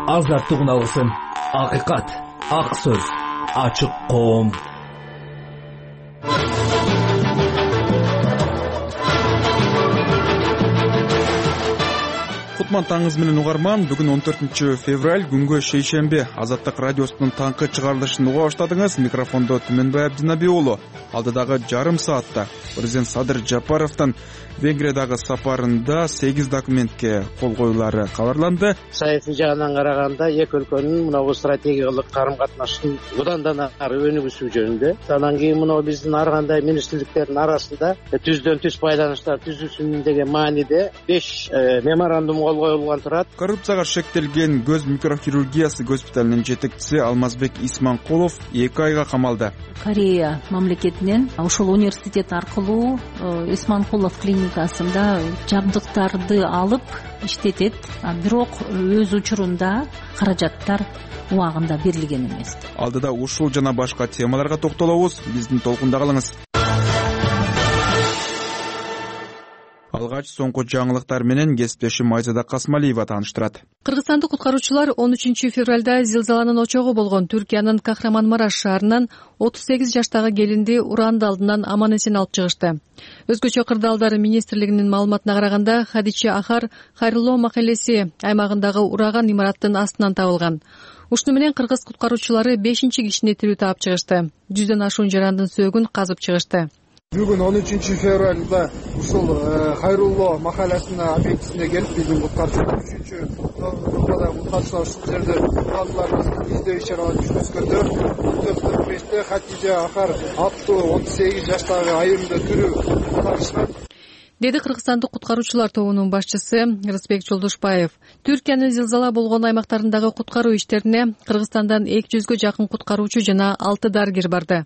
Азаттык уналгысın. Акыйкат, ак сөз, ачык коом. Кутман менен угарман. Бүгүн 14 февраль күнгө шейшемби. Азаттык радиосунун таңкы чыгарылышын уга баштадыңыз. Микрофондо Түмөнбай Абдинабий уулу. Алдыдагы жарым саатта президент Садыр Жапаровдун Венгриядагы сапарында 8 документке кол коюлары кабарланды. Саясий жагынан караганда эки өлкөнүн мына стратегиялык карым-катнаштын мындан ары өнүгүүсү жөнүндө, анан кийин мына биздин ар кандай министрликтердин арасында түздөн түз байланыштар түзүлсүн деген мааниде 5 меморандум кол коюлган турат. Коррупцияга шектелген көз микрохирургиясы госпиталынын жетекчиси Алмазбек Исманкулов 2 айга камалды. Корея мамлекетинен ушул университет аркылуу Исманкулов клиникасында жабдыктарды алып иштетет, бирок өз учурунда каражаттар убагында берилген эмес. Алдыда ушул жана башка темаларга токтолобуз. Биздин толкунда калыңыз. Алгач соңку жаңылыктар менен кесиптешим Айзада Касмалиева тааныштырат. Кыргызстандык куткаруучулар 13 февралда зилзаланын очогу болгон Түркиянын Кахраманмараш шаарынан 38 жаштагы келинди уранды алдынан аман-эсен алып чыгышты. Өзгөчө кырдаалдар министрлигинин маалыматына караганда, Хадиче Ахар Хайрулло махалеси аймагындагы ураган имараттын астынан табылган. Ушуну менен кыргыз куткаруучулары 5-кишини тирүү таап чыгышты. 100дөн ашуун жарандын сөөгүн казып чыгышты. Бүгүн 13 февралда ушул Хайрулло махаласына объектисине келип, биздин куткаруучулар 3-топтогу куткаруучулар ушул жерде куткаруучуларды издөө иш-чараларын жүргүзгөндө, 4-5те Хатиже Ахар аттуу 38 жаштагы айымды тирүү табышкан, деди Кыргызстандык куткаруучулар тобунун башчысы Рысбек Жолдошбаев. Түркиянын зилзала болгон аймактарындагы куткаруу иштерине Кыргызстандан 200гө жакын куткаруучу жана 6 дарыгер барды.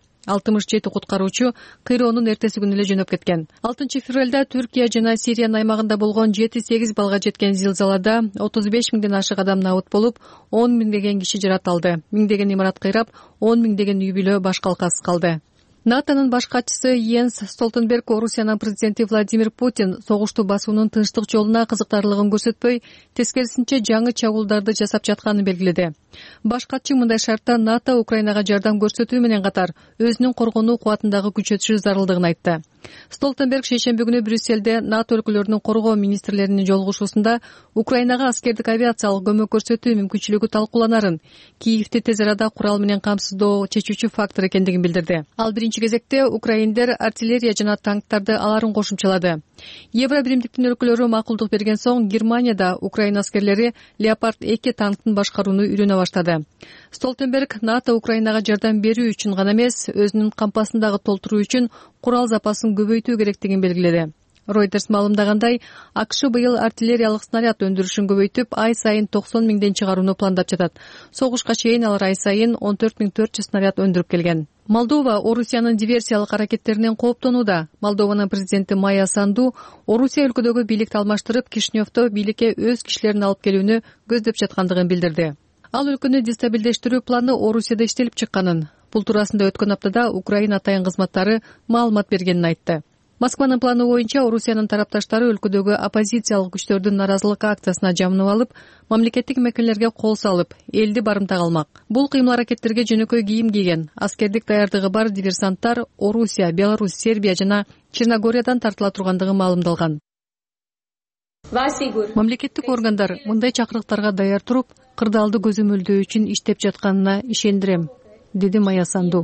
67 куткаруучу кыйроонун эртеси күнү эле жөнөп кеткен. 6 февралда Түркия жана Сириянын аймагында болгон 7-8 балга жеткен зилзалада 35 миңден ашык адам набыт болуп, 10 миңдеген киши жаратылды. Миңдеген имарат кыйрап, 10 миңдеген үй бүлө баш калкасыз калды. НАТОнун баш катчысы Йенс Столтенберг Орусиянын президенти Владимир Путин согушту басуунун тынчтык жолуна кызыктарлыгын көрсөтпөй, тескерисинче жаңы чабуулдарды жасап жатканын белгиледи. Баш катчы мындай шартта НАТО Украинага жардам көрсөтүү менен катар өзүнүн коргонуу кубатындагы күчөтүшү зарылдыгын айтты. Столтенберг шейшемби күнү Брюссельде НАТО өлкөлөрүнүн коргоо министрлеринин жолугушуусунда Украинага аскердик авиациялык көмөк көрсөтүү мүмкүнчүлүгү талкууланарын, Киевди тез арада курал менен камсыздоо чечүүчү фактор экендигин билдирди. Ал биринчи кезекте украиндер артиллерия жана танктарды аларын кошумчалады. Евро биримдиктин өлкөлөрү макулдук берген соң Германияда Украина аскерлери Leopard 2 танктын башкарууну үйрөнө баштады. Столтенберг НАТО Украинага жардам берүү үчүн гана эмес, өзүнүн кампасындагы толтуруу үчүн курал запасын көбөйтүү керектигин белгиледи. Reuters маалымдагандай, АКШ быйыл артиллериялык снаряд өндүрүшүн көбөйтүп, ай сайын 90 миңден чыгарууну пландап жатат. Согушка чейин алар ай сайын 14.400 снаряд өндүрүп келген. Молдова Орусиянын диверсиялык аракеттеринен кооптонууда. Молдованын президенти Майя Санду Орусия өлкөдөгү бийликти алмаштырып, Кишиневдо бийликке өз кишилерин алып келүүнү көздөп жаткандыгын билдирди. Ал өлкөнү дестабилдештирүү планы Орусияда иштелип чыкканын, бул туурасында өткөн аптада Украина атайын кызматтары маалымат бергенин айтты. Москванын планы боюнча Орусиянын тарапташтары өлкөдөгү оппозициялык күчтөрдүн наразылык акциясына жамынып алып, мамлекеттик мекемелерге кол салып, элди барымтага алмак. Бул кыймыл-аракеттерге жөнөкөй кийим кийген, аскердик даярдыгы бар диверсанттар Орусия, Беларусь, Сербия жана Черногориядан тартыла тургандыгы маалымдалган. Мамлекеттик органдар мындай чакырыктарга даяр туруп, кырдаалды көзөмөлдөө үчүн иштеп жатканына ишендирем, деди Майя Санду.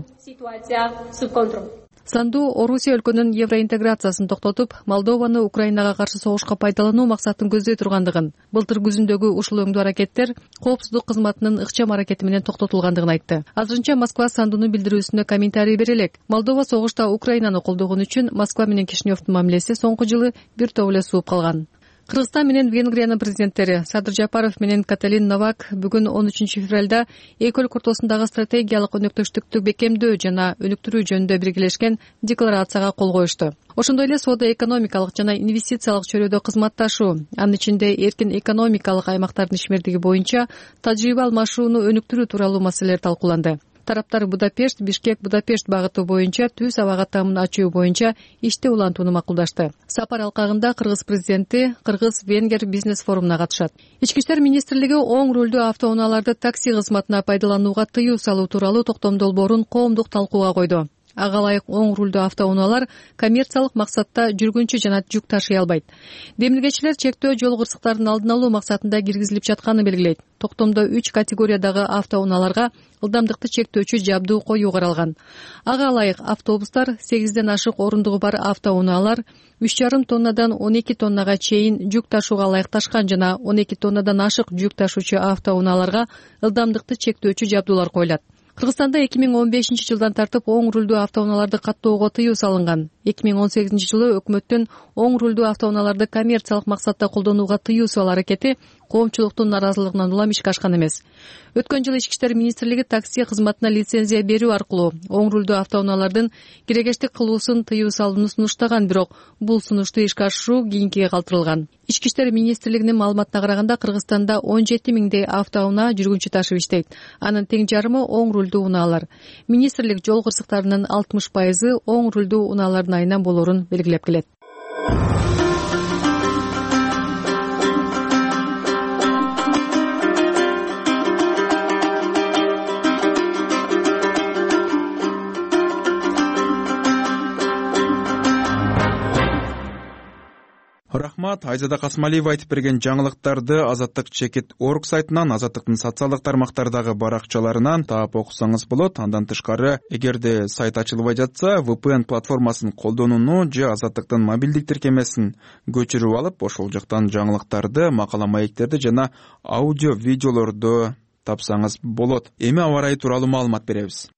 Санду Орусия өлкөнүн евроинтеграциясын токтотуп, Молдованы Украинага каршы согушка пайдалануу максатын көздөй тургандыгын, былтыр күзүндөгү ушул өңдүү аракеттер коопсуздук кызматынын ыкчам аракети менен токтотулгандыгын айтты. Азырынча Москва Сандунун билдирүүсүнө комментарий бере элек. Молдова согушта Украинаны колдогон үчүн Москва менен Кишиневдин мамилеси соңку жылы бир топ эле сууп калган. Кыргызстан менен Венгриянын президенттери Садыр Жапаров менен Каталин Новак бүгүн 13 февралда эки өлкө ортосундагы стратегиялык өнөктөштүктү бекемдөө жана өнүктүрүү жөнүндө биргелешкен декларацияга кол коюшту. Ошондой эле соода-экономикалык жана инвестициялык чөйрөдө кызматташуу, анын ичинде эркин экономикалык аймактардын ишмердиги боюнча тажрыйба алмашууну өнүктүрүү тууралуу маселелер талкууланды. тараптар Будапешт Бишкек Будапешт багыты боюнча түз аба каттамын ачуу боюнча иште улантууну макулдашты. Сапар алкагында Кыргыз президенти Кыргыз-Венгер бизнес форумуна катышат. Ички иштер министрлиги оң рулдуу автоунааларды такси кызматына пайдаланууга тыюу салуу тууралуу токтом долбоорун коомдук талкууга койду. Ага ылайык оң рулдуу автоунаалар коммерциялык максатта жүргүнчү жана жүк ташый албайт. Демилгечилер чектөө жол кырсыктарын алдын алуу максатында киргизилип жатканын белгилейт. Токтомдо 3 категориядагы автоунааларга ылдамдыкты чектөөчү жабдуу коюу каралган. Ага ылайык автобустар, 8ден ашык орундугу бар автоунаалар 3,5 тоннадан 12 тоннага чейин жүк ташууга ылайыкташкан жана 12 тоннадан ашык жүк ташуучу автоунааларга ылдамдыкты чектөөчү жабдуулар коюлат. Кыргызстанда 2015-жылдан тартып оң рулдуу автоунааларды каттоого тыюу салынган. 2018-жылы өкмөттүн оң рулдуу автоунааларды коммерциялык максатта колдонууга тыюу салуу аракети коомчулуктун наразылыгынан улам ишке ашкан эмес. Өткөн жылы Ички иштер министрлиги такси кызматына лицензия берүү аркылуу оң рулдуу автоунаалардын кирегештик кылуусун тыюу салууну сунуштаган, бирок бул сунушту ишке ашыруу кийинкиге калтырылган. Ички иштер министрлигинин маалыматына караганда Кыргызстанда 17 миңдей автоунаа жүргүнчү ташып иштейт. Анын тең жарымы оң рулдуу унаалар. Министрлик жол кырсыктарынын 60% оң рулдуу унаалардын айынан болоорун белгилеп келет. Рахмат, Айзада Касмалиева айтып берген жаңылыктарды Азаттык чекит орг сайтынан, Азаттыктын социалдык тармактардагы баракчаларынан таап окусаңыз болот. Андан тышкары, эгерде сайт ачылбай жатса, VPN платформасын колдонууну же Азаттыктын мобилдик тиркемесин көчүрүп алып, ошол жактан жаңылыктарды, макала маектерди жана аудио видеолорду тапсаңыз болот. Эми аба ырайы тууралуу маалымат беребиз.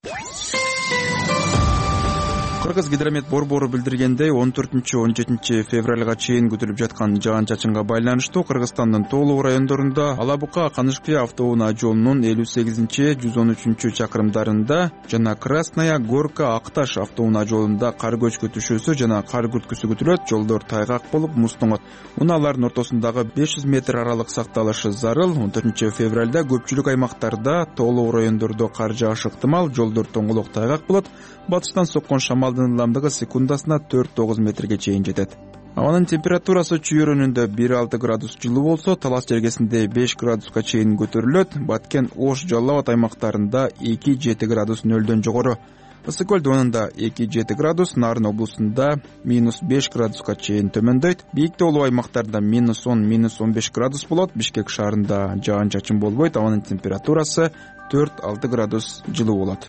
Кыргыз гидромет борбору билдиргендей 14-17 февралга чейин күтүлүп жаткан жаан-чачынга байланыштуу Кыргызстандын тоолуу райондорунда Алабука Канышкыя автоунаа жолунун 58-113 чакырымдарында жана Красная Горка Акташ автоунаа жолунда кар көчкү түшүүсү жана кар күрткүсү күтүлөт. Жолдор тайгак болуп муз тоңот. Унаалардын ортосундагы 500 метр аралык сакталышы зарыл. 14 февралда көпчүлүк аймактарда тоолуу райондордо кар жаашы ыктымал, жолдор тоңголок тайгак болот. Батыштан соккон шамалдын ылдамдыгы секундасына 4-9 метрге чейин жетет. Абанын температурасы чүйөрүнүндө 1-6 градус жылуу болсо, Талас жергесинде 5 градуска чейин көтөрүлөт. Баткен, Ош, Жалал Абад аймактарында 2-7 градус нөлдөн жогору. Ысык көл доонунда 2-7 градус, Нарын облусунда -5 градуска чейин төмөндөйт. Бийик тоолуу аймактарда -10-15 градус болот. Бишкек шаарында жаан-чачын болбойт. Абанын температурасы 4-6 градус жылуу болот.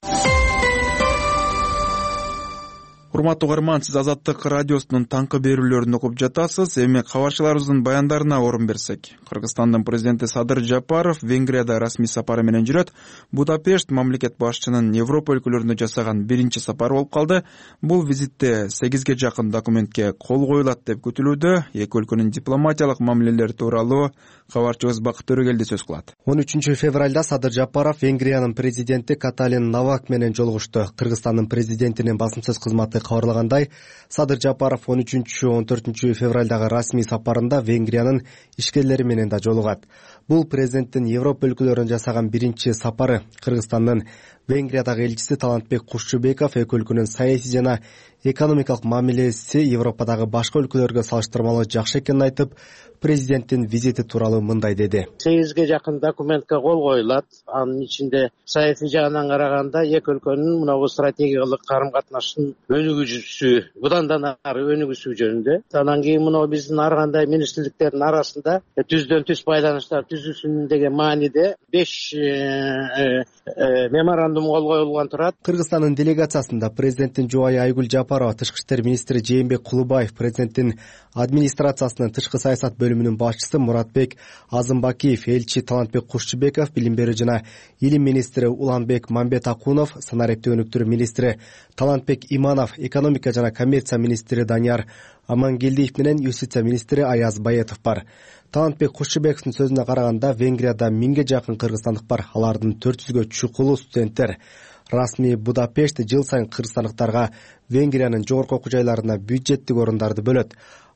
Урматтуу угарман, сиз Азаттык радиосунун таңкы берүүлөрүн окуп жатасыз. Эми кабарчыларыбыздын баяндарына орун берсек. Кыргызстандын президенти Садыр Жапаров Венгрияда расмий сапары менен жүрөт. Будапешт мамлекет башчынын Европа өлкөлөрүнө жасаган биринчи сапары болуп калды. Бул визитте 8ге жакын документке кол коюлат деп күтүлүүдө. Эки өлкөнүн дипломатиялык мамилелери тууралуу кабарчыбыз Бакыт Төрөгелди сөз кылат. 13 февралда Садыр Жапаров Венгриянын президенти Каталин Навак менен жолугушту. Кыргызстандын президентинин басым сөз кызматы кабарлагандай, Садыр Жапаров 13-14 февралдагы расмий сапарында Венгриянын ишкерлери менен да жолугат. Бул президенттин Европа өлкөлөрүнө жасаган биринчи сапары. Кыргызстандын Венгриядагы элчиси Талантбек Кушчубеков эки өлкөнүн саясий жана экономикалык мамилеси Европадагы башка өлкөлөргө салыштырмалуу жакшы экенин айтып, президенттин визити тууралуу мындай деди. 8ге жакын документке кол коюлат. Анын ичинде саясий жагынан караганда эки өлкөнүн мына бул стратегиялык карым-катнаштын өнүгүүсү, мындан да ары өнүгүүсү жөнүндө. Анан кийин мына биздин ар кандай министрликтердин арасында түздөн түз байланыштар түзүлсүн деген мааниде 5 меморандум кол коюлган турат. Кыргызстандын делегациясында президенттин жубайы Айгүл Жапарова, тышкы иштер министри Жээнбек Кулубаев, президенттин администрациясынын тышкы саясат бөлүмүнүн башчысы Муратбек Азымбакиев, элчи Талантбек Кушчубеков, билим берүү жана илим министри Уланбек Мамбетакунов, санариптүү өнүктүрүү министри Талантбек Иманов, экономика жана коммерция министри Данияр Амангелдиев менен юстиция министри Аяз Баетов бар. Талантбек Кушчубековдун сөзүнө караганда, Венгрияда 1000ге жакын кыргызстандык бар. Алардын 400гө чукулу студенттер. Расмий Будапешт жыл сайын кыргызстандыктарга Венгриянын жогорку окуу жайларына бюджеттик орундарды бөлөт.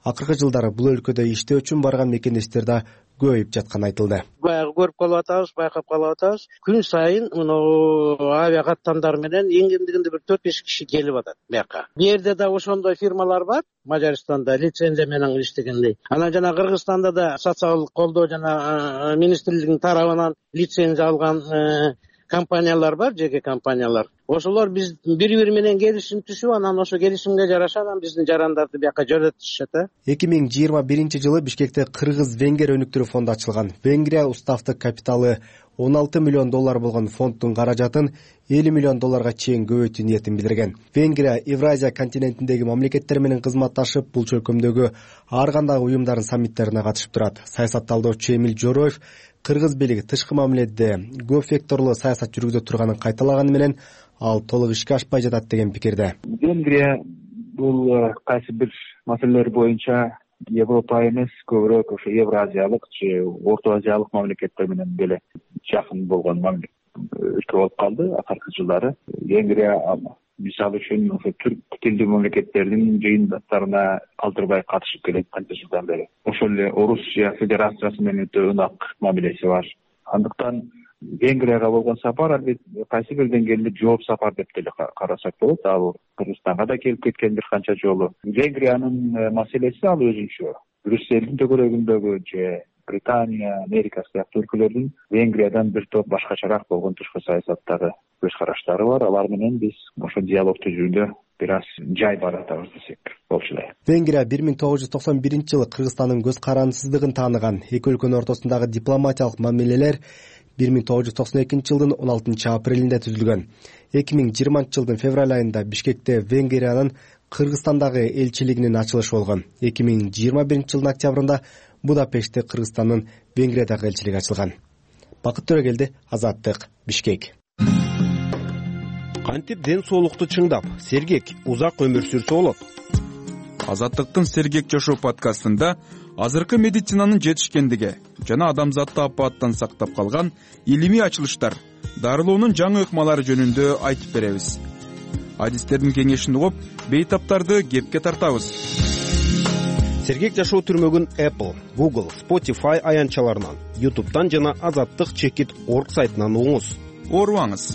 Акыркы жылдары бул өлкөдө иштөө үчүн барган мекендештер да көбөйүп жатканы айтылды. Баягы көрүп калып атабыз, байкап калып атабыз. Күн сайын мына авиа каттамдар менен эң кемдигинде бир 4-5 киши келип атат бияка. Бу жерде да ошондой фирмалар бар, Мажарстанда лицензия менен иштегендей. Анан жана Кыргызстанда да социалдык колдоо жана министрлигинин тарабынан лицензия алган компаниялар бар, жеке компаниялар. Ошолор биз бири-бири менен келишим түшүп, анан ошо келишимге жараша анан биздин жарандарды бияка жөнөтүшөт. 2021 жылы Бишкекте Кыргыз-Венгер өнүктүрүү фонду ачылган. Венгрия уставтык капиталы $16 миллион болгон фонддун каражатын $50 миллион чейин көбөйтүү ниетин билдирген. Венгрия Евразия континентиндеги мамлекеттер менен кызматташып, бул чөлкөмдөгү ар кандай уюмдардын саммиттерине катышып турат. Саясат талдоочу Эмил Жороев кыргыз бийлиги тышкы мамиледе көп векторлуу саясат жүргүзө турганын кайталаганы менен ал толук ишке ашпай жатат деген пикирде. Венгрия бул кайсы бир маселелер боюнча Европа эмес, көбүрөөк ошо Евразиялык же Орто Азиялык мамлекеттер менен деле жакын болгон өлкө болуп калды акыркы жылдары. Венгрия мисалы үчүн ошо түрк тилдүү мамлекеттердин жыйынтыктарына калтырбай катышып келет канча жылдан бери. Ошол эле Орусия Федерациясы менен өтө ынак мамилеси бар. Андыктан Венгрияга болгон сапар албетте кайсы бир деңгээлде жооп сапар деп деле карасак болот. Ал Кыргызстанга да келип кеткен бир канча жолу. Венгриянын маселеси ал өзүнчө. Брюссельдин төгөрөгүндөгү же Британия, Америка сыяктуу өлкөлөрдүн Венгриядан бир топ башкачараак болгон тышкы саясаттагы көз караштары бар. Алар менен биз ошо диалог түзүүдө бир аз жай баратабыз десек болчу эле. Венгрия 1991 жылы Кыргызстандын көз карандысыздыгын тааныган. Эки өлкөнүн ортосундагы дипломатиялык мамилелер 1992 жылдын 16 апрелинде түзүлгөн. 2020 жылдын февраль айында Бишкекте Венгриянын Кыргызстандагы элчилигинин ачылышы болгон. 2021 жылдын октябрында Будапештте Кыргызстандын Венгриядагы элчилиги ачылган. Бакыт Төрөгелди, Азаттык, Бишкек. Кантип ден соолукту чыңдап, сергек, узак өмүр сүрсө болот? Азаттыктын Сергек жашоо подкастында азыркы медицинанын жетишкендиги жана адамзатты апаттан сактап калган илимий ачылыштар, дарылоонун жаңы ыкмалары жөнүндө айтып беребиз. Адистердин кеңешин угуп, бейтаптарды кепке тартабыз. Сергек жашоо түрмөгүн Apple, Google, Spotify аянтчаларынан, YouTube'дан жана azattik.org сайтынан угуңуз. Оорубаңыз.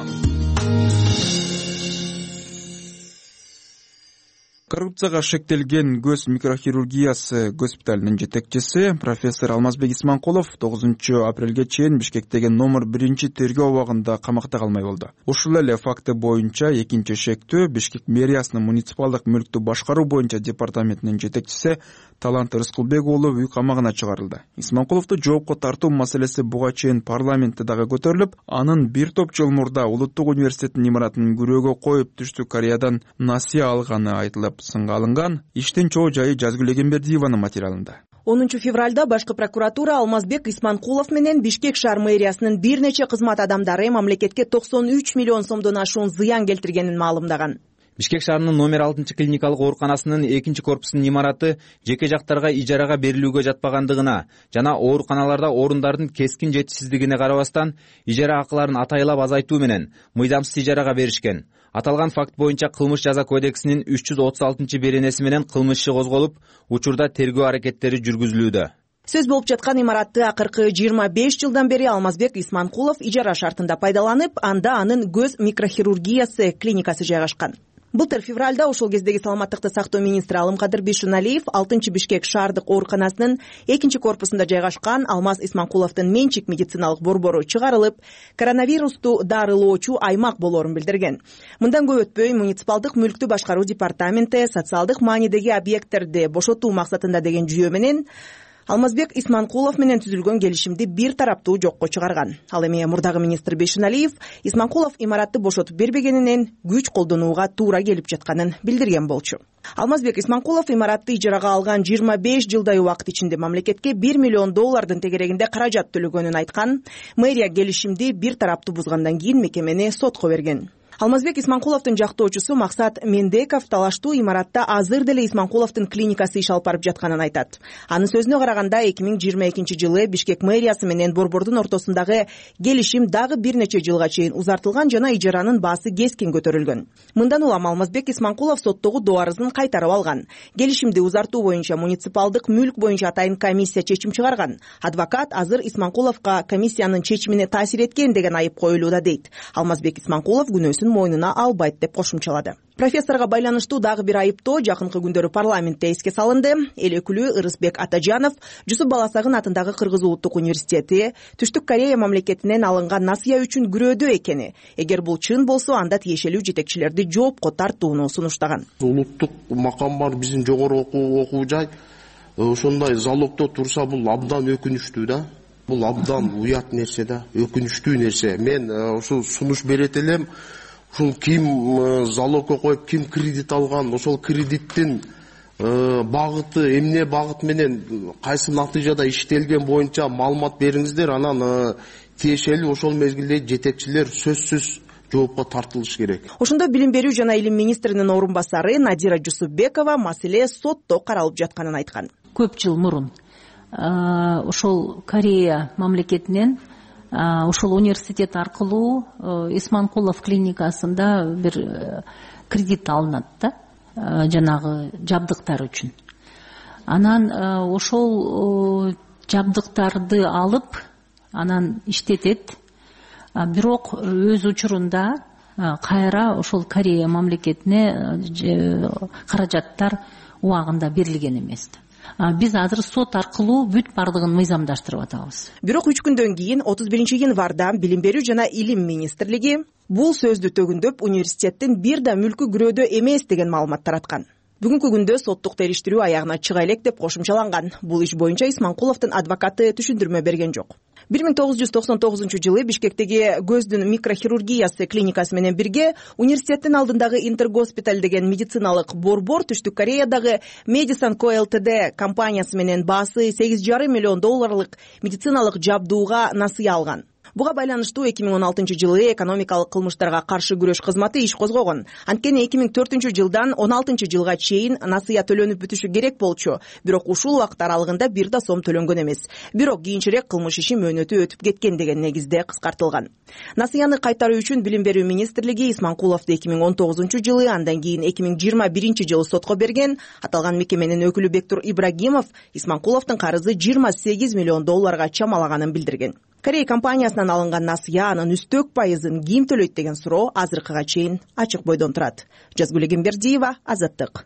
Коррупцияга шектелген көз микрохирургиясы госпиталынын жетекчиси профессор Алмазбек Исманкулов 9 апрелге чейин Бишкектеги номер 1 тергөө абагында камакта калмай болду. Ушул эле факты боюнча экинчи шектүү Бишкек мэриясынын муниципалдык мүлктү башкаруу боюнча департаментинин жетекчиси Талант Рыскулбек уулу үй камагына чыгарылды. Исманкуловду жоопко тартуу маселеси буга чейин парламентте дагы көтөрүлүп, анын бир топ жыл мурда Улуттук университеттин имаратынын күрөөгө коюп Түштүк Кореядан насыя алганы айтылып сынга алынган. Иштин чоо жайы Жазгүл Эгембердиеванын материалында. 10 февралда башкы прокуратура Алмазбек Исманкулов менен Бишкек шаар мэриясынын бир нече кызмат адамдары мамлекетке 93 миллион сомдон ашуун зыян келтиргенин маалымдаган. Бишкек шаарынын номер 6 клиникалык ооруканасынын 2 корпусунун имараты жеке жактарга ижарага берилүүгө жатпагандыгына жана ооруканаларда орундардын кескин жетишсиздигине карабастан ижара акыларын атайлап азайтуу менен мыйзамсыз ижарага беришкен. Аталган факт боюнча кылмыш жаза кодексинин 336-беренеси менен кылмыш иши козголуп, учурда тергөө аракеттери жүргүзүлүүдө. Сөз болуп жаткан имаратты акыркы 25 жылдан бери Алмазбек Исманкулов ижара шартында пайдаланып, анда анын көз микрохирургиясы клиникасы жайгашкан. Былтыр февралда ошол кездеги саламаттыкты сактоо министри Алымкадыр Бишуналиев 6 Бишкек шаардык ооруканасынын 2 корпусунда жайгашкан Алмаз Исманкуловдун менчик медициналык борбору чыгарылып, коронавирусту дарылоочу аймак болоорун билдирген. Мындан көп өтпөй муниципалдык мүлктү башкаруу департаменти социалдык маанидеги объекттерди бошотуу максатында деген жүйө менен Алмазбек Исманкулов менен түзүлгөн келишимди бир тараптуу жокко чыгарган. Ал эми мурдагы министр Бишуналиев Исманкулов имаратты бошотуп бербегенинен күч колдонууга туура келип жатканын билдирген болчу. Алмазбек Исманкулов имаратты ижарага алган 25 жылдай убакыт ичинде мамлекетке $1 миллион тегерегинде каражат төлөгөнүн айткан. Мэрия келишимди бир тараптуу бузгандан кийин мекемени сотко берген. Алмазбек Исманкуловдун жактоочусу Максат Мендеков талаштуу имаратта азыр деле Исманкуловдун клиникасы иш алып барып жатканын айтат. Анын сөзүнө караганда 2022-жылы Бишкек мэриясы менен Борбордун ортосундагы келишим дагы бир нече жылга чейин узартылган жана ижаранын баасы кескин көтөрүлгөн. Мындан улам Алмазбек Исманкулов соттогу дуарызын кайтарып алган. Келишимди узартуу боюнча муниципалдык мүлк боюнча атайын комиссия чечим чыгарган. Адвокат азыр Исманкуловго комиссиянын чечимине таасир эткен деген айып коюлууда дейт. Алмазбек Исманкулов күнөөсүн мойнуна албайт деп кошумчалады. Профессорго байланыштуу дагы бир айыптоо жакынкы күндөрү парламентте эске салынды. Эл өкүлү Ырысбек Атажанов Жусуп Баласагын атындагы Кыргыз улуттук университети Түштүк Корея мамлекетинен алынган насыя үчүн күрөөдө экени, эгер бул чын болсо анда тиешелүү жетекчилерди жоопко тартууну сунуштаган. Улуттук макам бар биздин жогору окуу жай ошондой залогдо турса бул абдан өкүнүчтүү да. Бул абдан уят нерсе да, өкүнүчтүү нерсе. Мен ушул сунуш берет элем. Ушул ким залогко коюп, ким кредит алган, ошол кредиттин багыты, эмне багыт менен кайсы натыйжада иштелген боюнча маалымат бериңиздер, анан тиешелүү ошол мезгилде жетекчилер сөзсүз жоопко тартылыш керек. Ошондо билим берүү жана илим министринин орун басары Надира Жусупбекова маселе сотто каралып жатканын айткан. Көп жыл мурун ошол Корея мамлекетинен ошол университет аркылуу Исманкулов клиникасында бир кредит алынат да, жанагы жабдыктар үчүн. Анан ошол жабдыктарды алып, анан иштетет. Бирок өз учурунда кайра ошол Корея мамлекетине каражаттар убагында берилген эмес. Биз азыр сот аркылуу бүт бардыгын мыйзамдаштырып атабыз. Бирок 3 күндөн кийин 31-январда Билим берүү жана илим министрлиги бул сөздү төгүндөп университеттин бир да мүлкү күрөөдө эмес деген маалымат тараткан. Бүгүнкү күндө соттук териштирүү аягына чыга элек деп кошумчаланган. Бул иш боюнча Исманкуловдун адвокаты түшүндүрмө берген жок. 1999-жылы Бишкектеги көздүн микрохирургиясы клиникасы менен бирге университеттин алдындагы Интергоспиталь деген медициналык борбор Түштүк Кореядагы Medicine Co Ltd компаниясы менен баасы $8,5 миллион медициналык жабдууга насыя алган. Буга байланыштуу 2016-жылы экономикалык кылмыштарга каршы күрөш кызматы иш козгогон. Анткени 2004-жылдан 16-жылга чейин насыя төлөнүп бүтүшү керек болчу. Бирок ушул убакыт аралыгында бир да сом төлөнгөн эмес. Бирок кийинчерээк кылмыш иши мөөнөтү өтүп кеткен деген негизде кыскартылган. Насыяны кайтаруу үчүн Билим берүү министрлиги Исманкуловду 2019-жылы, андан кийин 2021-жылы сотко берген. Аталган мекеменин өкүлү Бектур Ибрагимов Исманкуловдун карызы $28 миллион чамалаганын билдирген. Корея компаниясынан алынган насыя анын үстөк пайызын ким төлөйт деген суроо азыркыга чейин ачык бойдон турат. Жазгүл Эгембердиева, Азаттык.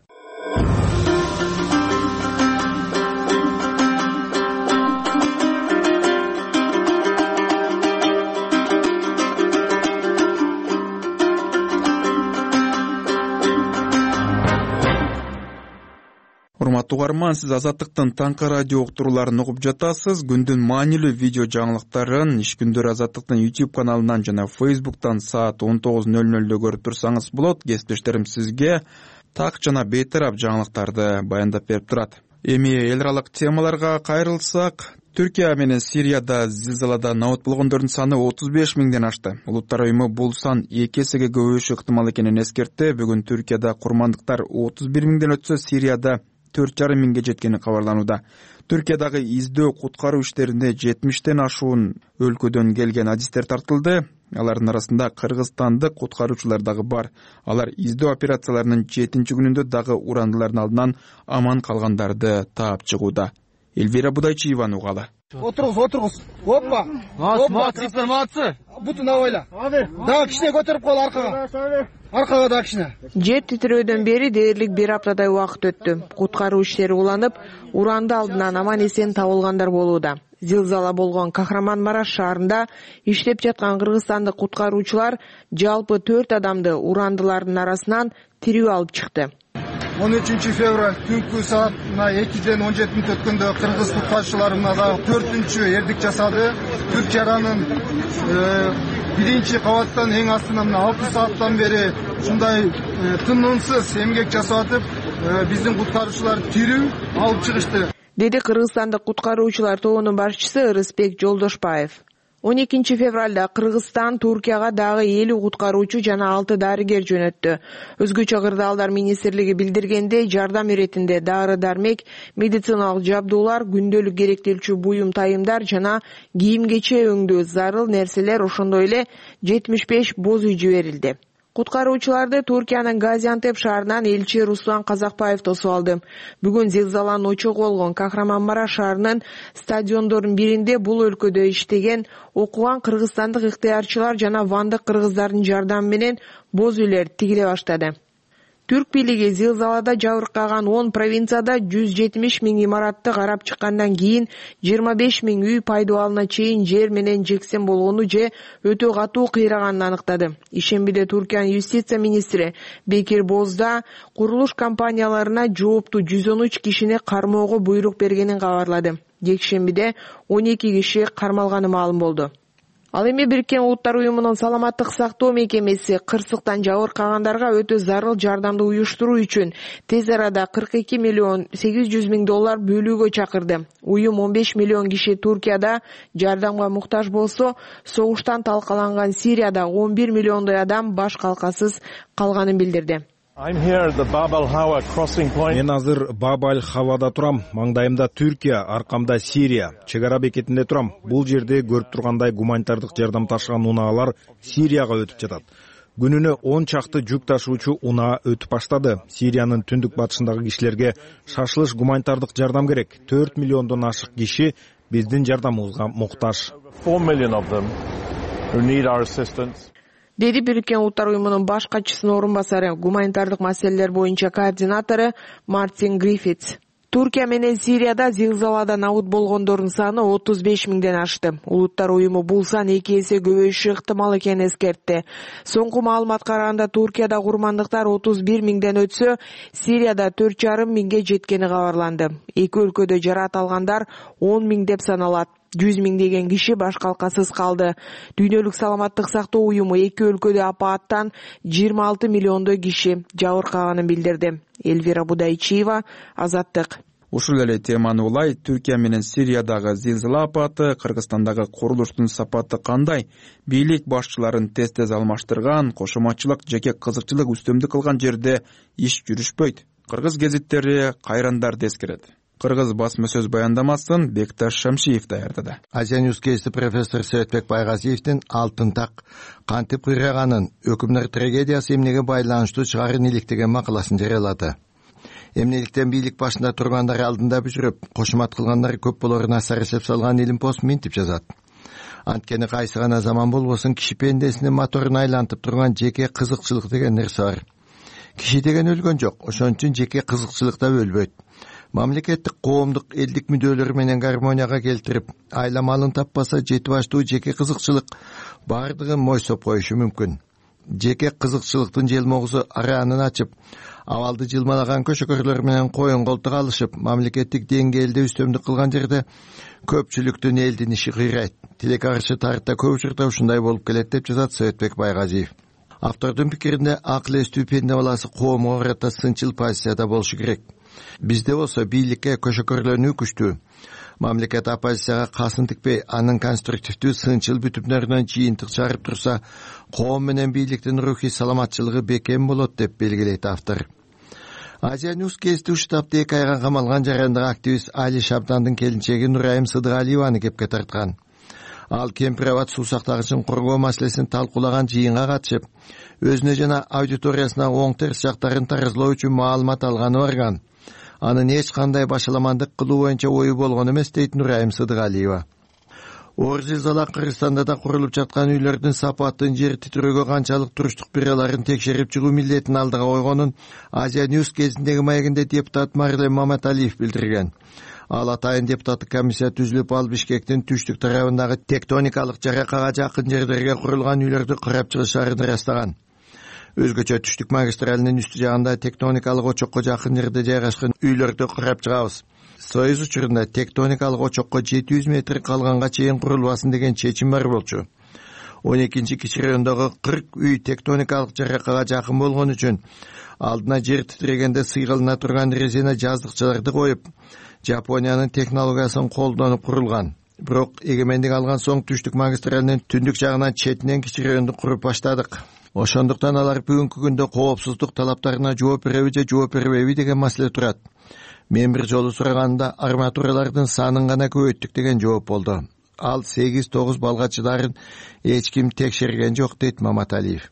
Урматтуу угарман, сиз Азаттыктын таңкы радио уктурууларын угуп жатасыз. Күндүн маанилүү видео жаңылыктарын иш күндөрү Азаттыктын YouTube каналынан жана Facebook'тан саат 19:00 көрүп турсаңыз болот. Кесиптештерим сизге так жана бейтарап жаңылыктарды баяндап берип турат. Эми эл аралык темаларга кайрылсак, Түркия менен Сирияда зилзалада набат болгондордун саны 35 миңден ашты. Улуттар уюму бул сан 2 эсеге көбөйүшү ыктымал экенин эскертти. Бүгүн Түркияда курмандыктар 31 миңден өтсө, Сирияда 4,5 миңге жеткени кабарланууда. Түркиядагы издөө куткаруу иштерине 70тен ашуун өлкөдөн келген адистер тартылды. Алардын арасында кыргызстандык куткаруучулар дагы бар. Алар издөө операцияларынын 7-чи күнүндө дагы урандылардын алдынан аман калгандарды таап чыгууда. Эльвира Будайчиеваны угалы. Отуруңуз. Оппа. Молодцы. Бутун абайла. Дагы кичине көтөрүп кол аркага. Аркага да кичине. Жер титирөөдөн бери дээрлик бир аптадай убакыт өттү. Куткаруу иштери уланып, уранды алдынан аман эсен табылгандар болууда. Зилзала болгон Кахраманмараш шаарында иштеп жаткан кыргызстандык куткаруучулар жалпы 4 адамды урандылардын арасынан тирүү алып чыкты. 13 февраль түнкү саатына 2-ден 17 мүнөт өткөндө кыргыз куткаруучуларына да 4-чү эрдик жасады. Түркиянын биринчи кабаттан эң астынан 6 сааттан бери ушундай тынымсыз эмгек жасап атып, биздин куткаруучулар тирүү алып чыгышты, деди кыргызстандык куткаруучулар тобунун башчысы Ырысбек Жолдошбаев. 12 февралда Кыргызстан Туркияга дагы 50 куткаруучу жана 6 дарыгер жөнөттү. Өзгөчө кырдаалдар министрлиги билдиргендей, жардам иретинде дары-дармек, медициналык жабдуулар, күндөлүк керектелчү буюм тайымдар жана кийим-кече өңдүү зарыл нерселер, ошондой эле 75 боз үй жиберилди. Куткаруучуларды Туркиянын Газиантеп шаарынан элчи Руслан Казакбаев тосуп алды. Бүгүн зилзаланын очогу болгон Кахраманмараш шаарынын стадиондорунун биринде бул өлкөдө иштеген, окуган кыргызстандык ыктыярчылар жана вандык кыргыздардын жардамы менен боз үйлер тигиле баштады. Түрк бийлиги зилзалада жабыркаган 10 провинцияда 170 000 имаратты карап чыккандан кийин 25 000 үй пайдаланууна чейин жер менен жексен болгону же өтө катуу кыйраганын аныктады. Ишембиде Туркиянын юстиция министри Бекир Бозда курулуш компанияларына жооптуу 113 кишини кармоого буйрук бергенин кабарлады. Жекшембиде 12 киши кармалганы маалым болду. Ал эми Бириккен Улуттар уюмунун саламаттык сактоо мекемеси кырсыктан жабыркагандарга өтө зарыл жардамды уюштуруу үчүн тез арада $42,8 миллион бөлүүгө чакырды. Уюм 15 миллион киши Туркияда жардамга муктаж болсо, согуштан талкаланган Сирияда 11 миллиондой адам баш калкасыз калганын билдирди. Мен азыр Баб-аль-Хавада турам. Маңдайымда Түркия, аркамда Сирия. Чек ара бекетинде турам. Бул жерде көрүп тургандай гуманитардык жардам ташыган унаалар Сирияга өтүп жатат. Күнүнө 10 чакты жүк ташуучу унаа өтүп баштады. Сириянын түндүк батышындагы кишилерге шашылыш гуманитардык жардам керек. 4 миллиондон ашык киши биздин жардамыбызга муктаж. 4 million of them who need our assistance. Деди Бириккен Улуттар уюмунун баш катчысынын орун басары, гуманитардык маселелер боюнча координатору Мартин Гриффитс. Туркия менен Сирияда зилзаладан абут болгондордун саны 35 000ден ашты. Улуттар уюму бул сан 2 эсе көбөйүшү ыктымал экенин эскертти. Соңку маалыматка караганда Туркияда курмандыктар 31 000ден өтсө, Сирияда 4,5 000ге жеткени кабарланды. Эки өлкөдө жараат алгандар 10 000 деп саналат. 100 000 деген киши баш калкасыз калды. Дүйнөлүк саламаттык сактоо уюму эки өлкөдө апааттан 26 миллиондой киши жабыркаганын билдирди. Эльвира Будайчиева, Азаттык. Ушул эле теманы улай, Түркия менен Сириядагы зилзала апаты, Кыргызстандагы курулуштун сапаты кандай, бийлик башчыларын тез алмаштырган, кошоматчылык жеке кызыкчылык үстөмдүк кылган жерде иш жүрүшпөйт. Кыргыз гезиттери кайрандарды эскерет. Кыргыз басма сөз баяндамасын Бекташ Шамшиев даярдады. Азия Ньюс кейси профессор Сөйтбек Байгазиевдин алтын так кантип кыйраганын, өкүмдөр трагедиясы эмнеге байланыштуу чыгарын иликтеген макаласын жарыялады. Эмнеликтен бийлик башында тургандар алдында бүжүрүп, кошумат кылгандар көп болоруна сарысып салган Илим пост минтип жазат. Анткени кайсы гана заман болбосун киши пендесинин моторун айлантып турган жеке кызыкчылык деген нерсе бар. Киши деген өлгөн жок, ошон үчүн жеке кызыкчылык да өлбөйт. Мамлекеттик, коомдук, элдик мүдөлөр менен гармонияга келтирип, айла малын таппаса жети баштуу жеке кызыкчылык бардыгын мойсоп коюшу мүмкүн. Жеке кызыкчылыктын желмогусу араанын ачып, абалды жылмалаган көчөкөрлөр менен коюн колтук алышып, мамлекеттик деңгээлде үстөмдүк кылган жерде көпчүлүктүн элдин иши кыйрайт. Тилекке каршы тарыхта көп учурда ушундай болуп келет деп жазат Сөйтбек Байгазиев. Автордун пикиринде акыл эстүү пенде баласы коомго карата сынчыл позицияда болушу керек. Бизде болсо бийликке көчөкөрлөнүү күчтүү. Мамлекет оппозицияга касын тикпей, анын конструктивдүү сынчыл бүтүмдөрүнөн жыйынтык чыгарып турса, коом менен бийликтин рухий саламатчылыгы бекем болот деп белгилейт автор. Азия Ньюс кейсти уштапты 2 айга камалган жарандык активист Али Шабдандын келинчеги Нурайым Сыдыгалиеваны кепке тарткан. Ал кемпир-абад суу сактагычын коргоо маселесин талкуулаган жыйынга катышып, өзүнө жана аудиториясына оң терс жактарын таразылоо үчүн маалымат алганы барган. Анын эч кандай башаламандык кылуу боюнча ою болгон эмес дейт Нурайым Сыдыгалиева. Оор зилзала Кыргызстанда да курулуп жаткан үйлөрдүн сапатын, жер титирөөгө канчалык туруштук бираларын текшерип чыгуу милдетин алдыга койгонун Азия Ньюс кезиндеги маегинде депутат Марлен Маматалиев билдирген. Ал атайын депутаттык комиссия түзүлүп, ал Бишкектин түштүк тарабындагы тектоникалык жаракага жакын жерлерге курулган үйлөрдү карап чыгышарын ырастаган. Өзгөчө түштүк магистралынын үстү жагында тектоникалык очокко жакын жерде жайгашкан үйлөрдү карап чыгабыз. Союз учурунда тектоникалык очокко 700 метр калганга чейин курулбасын деген чечим бар болчу. 12-кичи райондогу 40 үй тектоникалык жаракага жакын болгон үчүн алдына жер титирегенде сыйгалына турган резина жаздыкчаларды коюп, Жапониянын технологиясын колдонуп курулган. Бирок эгемендик алган соң түштүк магистралынын түндүк жагынан четинен кичирөөндү куруп баштадык. Ошондуктан алар бүгүнкү күндө коопсуздук талаптарына жооп береби же жооп бербейби деген маселе турат. Мен бир жолу сураганда арматуралардын санын гана көбөйттүк деген жооп болду. Ал 8-9 балга чыдарын эч ким текшерген жок, дейт Маматалиев.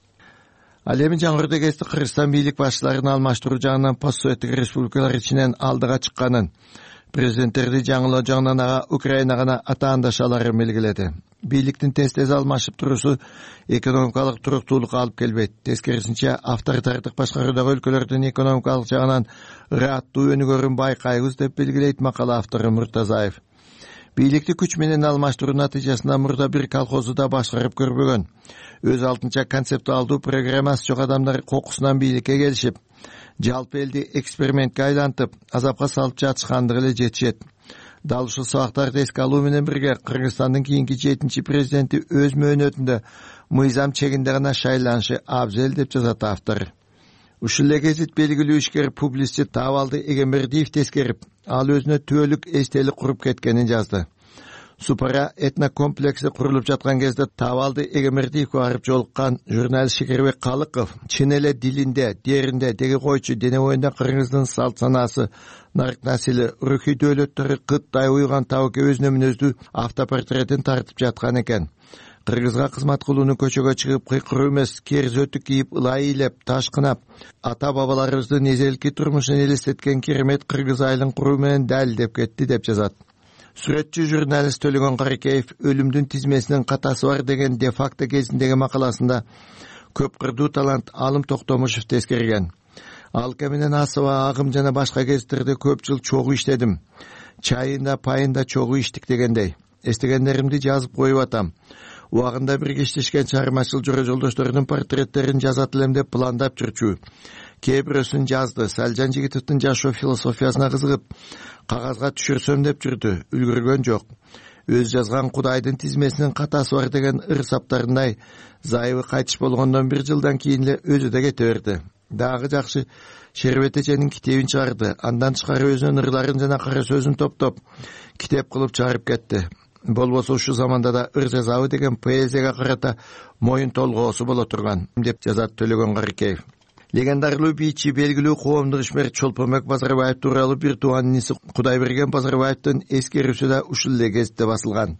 Ал эми жаңырды кезде Кыргызстан бийлик башчыларын алмаштыруу жагынан постсоветтик республикалар ичинен алдыга чыкканын, президенттерди жаңылоо жагынан ага Украина гана атаандашаларын белгиледи. Бийликтин тез алмашып туруусу экономикалык туруктуулукка алып келбейт. Тескерисинче, авторитардык башкаруудагы өлкөлөрдүн экономикалык жагынан ыраттуу өнүгөрүн байкайбыз деп белгилейт макала автору Муртазаев. Бийликти күч менен алмаштыруу натыйжасында мурда бир колхозду да башкарып көрбөгөн. Өз алдынча концептуалдуу программасы жок адамдар кокусунан бийликке келишип, жалпы элди экспериментке айлантып, азапка салып жатышкандыгы эле жетишет. Дал ушул сабактарды эске алуу менен бирге Кыргызстандын кийинки 7-чи президенти өз мөөнөтүндө мыйзам чегинде гана шайланышы абзел деп жазат автор. Ушул эле гезит белгилүү ишкер публицист Табалды Эгембердиев тескерип, ал өзүнө түбөлүк эстелик куруп кеткенин жазды. Супара этнокомплекси курулуп жаткан кезде Табалды Эгембердиевге барып жолуккан журналист Шекербек Калыков чын эле дилинде, деринде деги койчу дене боюнда Кыргыздын салт санаасы, нарк насили, рухий дөөлөттөрү кыттай уйган табыке өзүнө мүнөздүү автопортретин тартып жаткан экен. Кыргызга кызмат кылууну көчөгө чыгып, кыйкыруу эмес, кериз өтүк кийип, ылай ыйлап, ташкынап, ата-бабаларыбыздын эзелки турмушун элестеткен керемет кыргыз айылын куруу менен далилдеп кетти деп жазат. Сүрөтчү журналист Төлөгөн Каракеев өлүмдүн тизмесинин катасы бар деген де-факто кезиндеги макаласында көп кырдуу талант Алым Токтомушев тескерген. Алка менен Асыба, Агым жана башка гезиттерде көп жыл чогуу иштедим. Чайында, пайында чогуу иштик дегендей. Эстегендеримди жазып коюп атам. Убагында бирге иштешкен чыгармачыл жора жолдошторунун портреттерин жазат элем деп пландап жүрчү. Кээ бирөөсүн жазды. Салжан Жигитовдун жашоо философиясына кызыгып, кагазга түшүрсөм деп жүрдү. Үлгүргөн жок. Өз жазган Кудайдын тизмесинин катасы бар деген ыр-саптарындай зайыбы кайтыш болгондон 1 жылдан кийин эле өзү да кете берди. Дагы жакшы Шербет эженин китебин чыгарды. Андан тышкары өзүнүн ырларын жана кара сөзүн топтоп китеп кылып чыгарып кетти. Болбосо ушул заманда да ыр жазабы деген поэзияга карата моюн толгоосу боло турган, деп жазат Төлөгөн Каракеев. Легендарлуу бийчи, белгилүү коомдук ишмер Чолпонбек Базарбаев тууралуу бир тууган иниси Кудайберген Базарбаевдин эскерүүсү да ушул эле кезде басылган.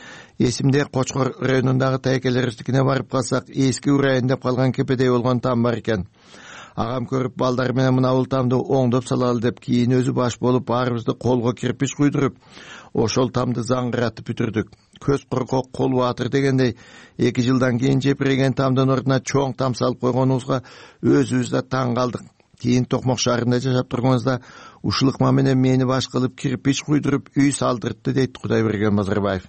Эсимде Кочкор районундагы тайкелериздикине барып калсак, эски урайын деп калган кепедей болгон там бар экен. Агам көрүп балдар менен мына бул тамды оңдоп салалы деп кийин өзү баш болуп баарыбызды колго кирпич куйдуруп, ошол тамды заңгыратып бүтүрдүк. Көз коркок, кол баатыр дегендей 2 жылдан кийин жепиреген тамдын ордуна чоң там салып койгонубузга өзүбүз да таң калдык. Кийин Токмок шаарында жашап турганыбызда ушул ыкма менен мени баш кылып кирпич куйдуруп үй салдыртты, дейт Кудайберген Базарбаев.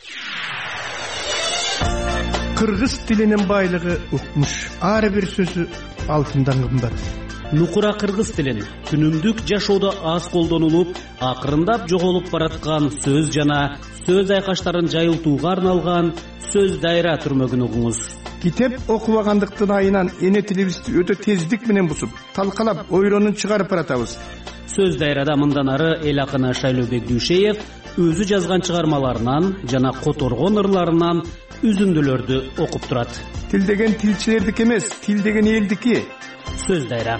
Кыргыз тилинин байлыгы укмуш. Ар бир сөзү алтындан кымбат. Нукура кыргыз тилин күнүмдүк жашоодо аз колдонулуп, акырындап жоголуп бараткан сөз жана сөз айкаштарын жайылтууга арналган сөз дайра түрмөгүн угуңуз. Китеп окубагандыктын айынан эне тилибизди өтө тездик менен бусуп, талкалап, ойронун чыгарып баратабыз. Сөз дайрада мындан ары эл акыны Шайлообек Дүйшеев өзү жазган чыгармаларынан жана которгон ырларынан үзүндүлөрдү окуп турат. Тил деген тилчилердики эмес, тил деген элдики. Сөз дайра.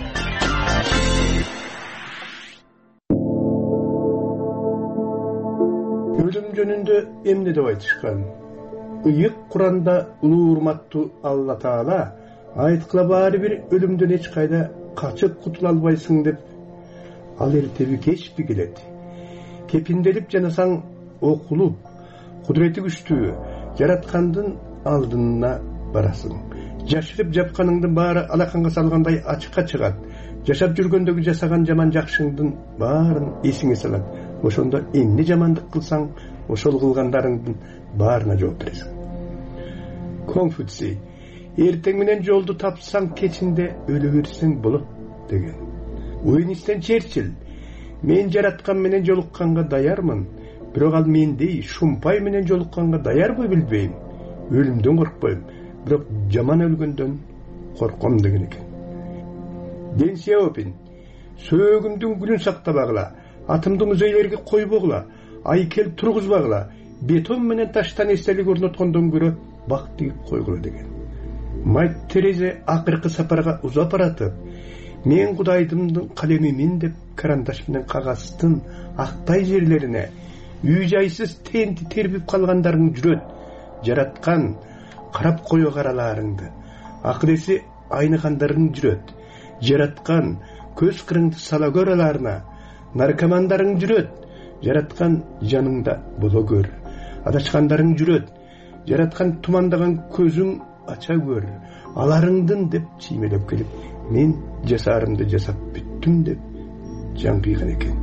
Өлүм жөнүндө эмне деп айтышкан? Ыйык Куранда улуу урматтуу Алла Таала айткыла баары бир өлүмдөн эч кайда качып кутула албайсың деп, ал эртеби кечпи келет. Кепинделип жанасаң окулуп, кудурети күчтүү жараткандын алдына барасың. Жашырып жапканыңдын баары алаканга салгандай ачыкка чыгат. Жашап жүргөндөгү жасаган жаман жакшыңдын баарын эсиңе салат. Ошондо эмне жамандык кылсаң, ошол кылгандарыңдын баарына жооп бересиң. Конфуций: эртең менен жолду тапсаң, кечинде өлө берсең болот деген. Уинстон Черчилль: мен жараткан менен жолукканга даярмын, бирок ал мендей шумпай менен жолукканга даярбы билбейм. Өлүмдөн коркпойм, бирок жаман өлгөндөн корком деген экен. Дэн Сяопин: сөөгүмдүн гүлүн сактабагыла, атымды музейлерге койбогула, айкел тургузбагыла, бетон менен таштан эстелик орноткондон көрө бак тигип койгула деген. Майт Терезе акыркы сапарга узап баратып, мен Кудайдымдын калемимин деп карандаш менен кагаздын актай жерлерине үй жайсыз тенти тербип калгандарың жүрөт, жараткан карап кое караларыңды, акыреси айныгандарың жүрөт, жараткан көз кырыңды сала көраларына, наркомандарың жүрөт, жараткан жаныңда боло көр, адашкандарың жүрөт, жараткан тумандаган көзүң ача көр, аларыңдын деп чиймелеп келип, мен жасарымды жасап бүттүм деп жан кыйган экен.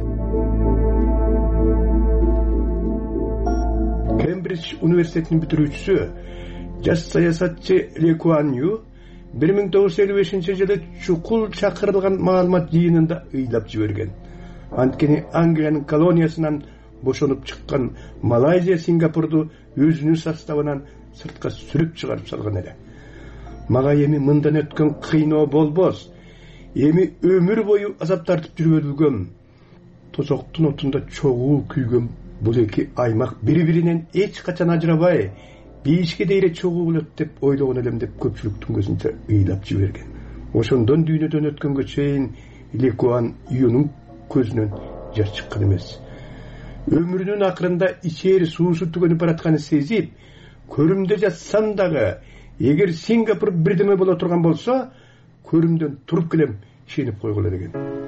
Кембридж университетинин бүтүрүүчүсү, жаш саясатчы Ли Куан Ю 1955-жылы чукул чакырылган маалымат жыйынында ыйлап жиберген. Анткени Англиянын колониясынан бошонуп чыккан Малайзия Сингапурду өзүнүн составынан сыртка сүрүп чыгарып салган эле. Мага эми мындан өткөн кыйноо болбос, эми өмүр бою азап тартып жүрүп тозоктун отунда чогуу күйгөн бул эки аймак бири-биринен эч качан ажырабай, бейишке дейре чогуу болот деп ойлогон элем деп көпчүлүктүн көзүнчө ыйлап жиберген. Ошондон дүйнөдөн өткөнгө чейин Ли Куан Юнун көзүнөн жаш чыккан эмес. Өмүрүнүн акырында ичери суусу түгөнүп баратканын сезип, көрүмдө жатсам дагы, эгер Сингапур бирдеме боло турган болсо, көрүмдөн туруп келем, ишенип койгула деген.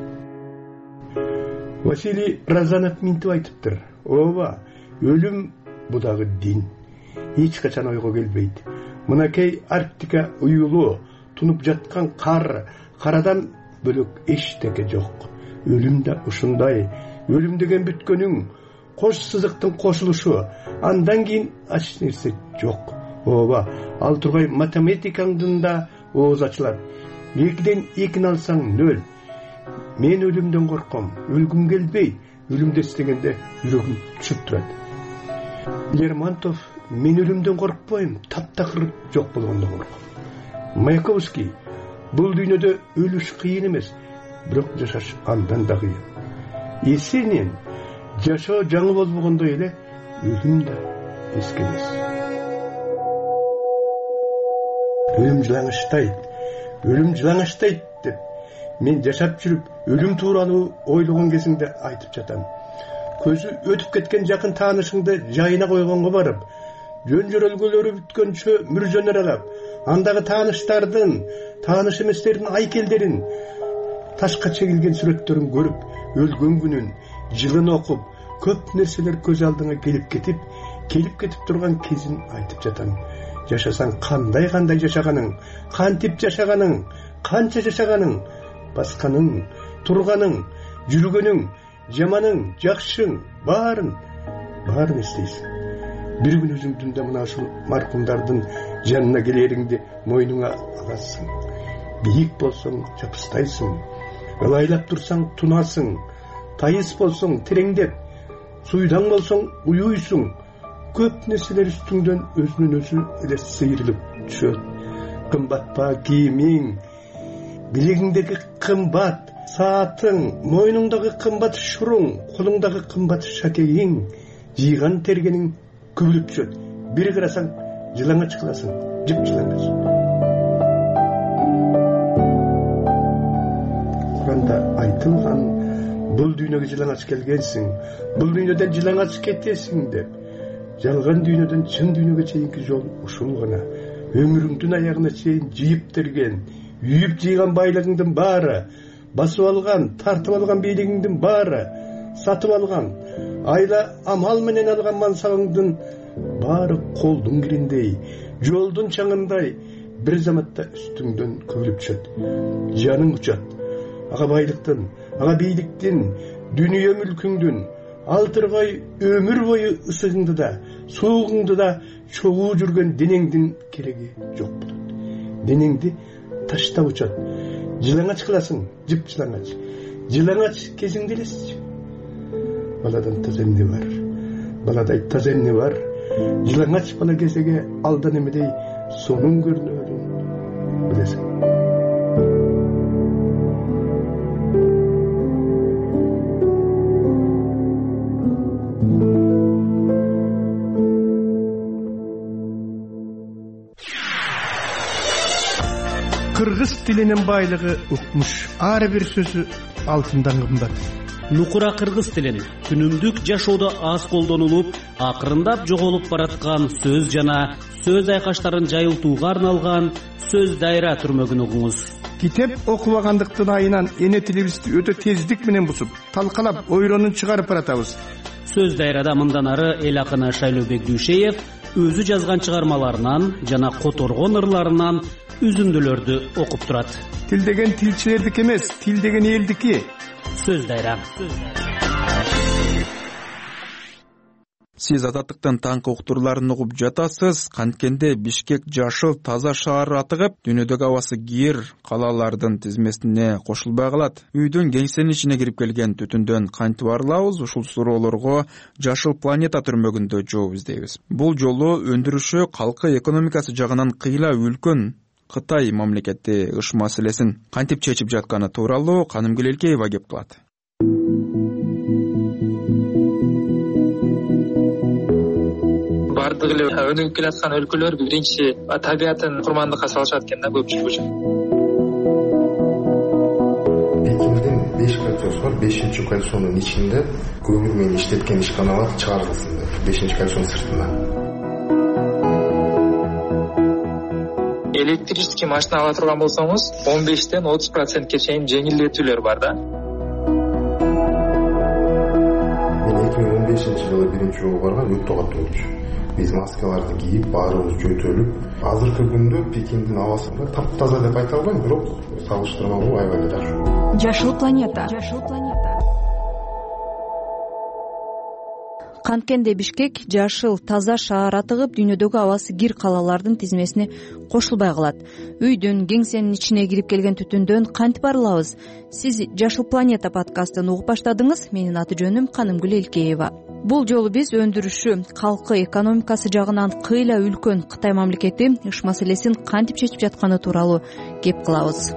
Василий Разанов минтип айтыптыр. Ооба, өлүм бу дагы дин. Эч качан ойго келбейт. Мынакей Арктика уюлу, тунуп жаткан карадан бөлөк эчтеке жок. Өлүм да ушундай. Өлүм деген бүткөнүң, кош сызыктын кошулушу, андан кийин ач нерсе жок. Ооба, ал тургай математикаңдын да ооз ачылат. 2ден 2 алсаң 0. Мен өлүмдөн корком, өлгүм келбей, өлүмдө эстегенде жүрөгүм түшүп турат. Лермонтов, мен өлүмдөн коркпойм, таптакыр жок болгондон корком. Маяковский, бул дүйнөдө өлүш кыйын эмес, бирок жашаш андан да кыйын. Есенин, жашоо жаңы болбогондой эле, өлүм да эски эмес. Өлүм жылаңаштайт деп мен жашап жүрүп, өлүм тууралуу ойлогон кезиңде айтып жатам. Көзү өтүп кеткен жакын таанышыңды жайына койгонго барып, жөн жөрөлгөлөрү бүткөнчө мүржөнөр аралап, андагы тааныштардын, тааныш эместердин айкелдерин, ташка чегилген сүрөттөрүн көрүп, өлгөн күнүн, жылын окуп, көп нерселер көз алдыңа келип кетип турган кезин айтып жатам. Жашасаң кандай жашаганың, кантип жашаганың, канча жашаганың, басканың, турганың, жүргөнүң, жаманың, жакшың, баарын эстейсиң. Бир күн өзүңдүн да мына ушул маркумдардын жанына келериңди мойнуңа аласың. Бийик болсоң жапыстайсың, ылайлап турсаң тунасың, тайыс болсоң тереңдеп, суйдаң болсоң уюйсуң. Көп нерселер үстүңдөн өзүнүн өзү эле сыйрылып түшөт. Кымбат ба кийимиң, билегиңдеги кымбат саатың, мойнуңдагы кымбат шуруң, колуңдагы кымбат шакегиң, жыйган тергениң күбүлүп түшөт. Бир карасаң жылаңач кыласың, жыпжылаңач. Куранда айтылган, бул дүйнөгө жылаңач келгенсиң, бул дүйнөдөн жылаңач кетесиң деп. Жалган дүйнөдөн чын дүйнөгө чейинки жол ушул гана. Өмүрүңдүн аягына чейин жыйып терген, үйүп жыйган байлыгыңдын баары, басып алган, тартып алган бийлигиңдин баары, сатып алган, айла амал менен алган мансабыңдын баары колдун кириндей, жолдун чаңындай бир заматта үстүңдөн көбүлүп түшөт. Жаның учат. Ага байлыктын, ага бийликтин, дүнүйө мүлкүңдүн, алтыргай өмүр бою ысыгыңды да, суугуңду да чогуу жүргөн денеңдин кереги жок болот. Денеңди таштап учат. Жылаңач кыласың, жыпжылаңач. Жылаңач кезиңде элесичи. Баладан таза эмне бар? Баладай таза эмне бар? Жылаңач бала кезеге алдан эмедей сонун көрүнөрүн билесиң. кыргыз тилинин байлыгы укмуш, ар бир сөзү алтындан кымбат. Нукура кыргыз тилин күнүмдүк жашоодо аз колдонулуп, акырындап жоголуп бараткан сөз жана сөз айкаштарын жайылтууга арналган сөз дайра түрмөгүн угуңуз. Китеп окубагандыктын айынан эне тилибизди өтө тездик менен бусуп, талкалап, ойронун чыгарып баратабыз. Сөз дайрада мындан ары эл акыны Шайлообек Дүйшеев өзү жазган чыгармаларынан жана которгон ырларынан үзүндүлөрдү окуп турат. Тил деген тилчилердики эмес, тил деген элдики. Сөз дайра. Сиз Азаттыктын таңкы уктурларын угуп жатасыз. Канткенде Бишкек жашыл таза шаар атыгып, дүйнөдөгү абасы кир калалардын тизмесине кошулбай калат. Үйдүн кеңсенин ичине кирип келген түтүндөн кантип арылабыз? Ушул суроолорго Жашыл планета түрмөгүндө жооп издейбиз. Бул жолу өндүрүшү, калкы экономикасы жагынан кыйла үлкөн Кытай мамлекети ыш маселесин кантип чечип жатканы тууралуу Канымгүл Элкеева кеп кылат. Бардык эле өнүгүп келаткан өлкөлөр биринчи табиятын курмандыкка салышат экен да көпчүлүк үчүн. Пекиндин 5 кольцосу бар. 5-кольцонун ичинде көмүр менен иштеткен ишканалар чыгарылсын деп. 5-кольцонун сыртына. Электрический машина ала турган болсоңуз, 15-тен 30%ке чейин жеңилдетүүлөр бар да. Мен 2015-жылы биринчи жолу барган өтө катуу болчу. Биз маскаларды кийип, баарыбыз жөтөлүп, азыркы күндө Пекиндин абасында таптаза деп айта албайм, бирок салыштырмалуу аябай эле жакшы. Жашыл планета. Канткенде Бишкек жашыл таза шаар атыгып, дүйнөдөгү абасы кир калалардын тизмесине кошулбай калат. Үйдүн кеңсенин ичине кирип келген түтүндөн кантип арылабыз? Сиз Жашыл планета подкастын угуп баштадыңыз. Менин аты жөнүм Канымгүл Элкеева. Бул жолу биз өндүрүшү, калкы экономикасы жагынан кыйла үлкөн Кытай мамлекети ыш маселесин кантип чечип жатканы тууралуу кеп кылабыз.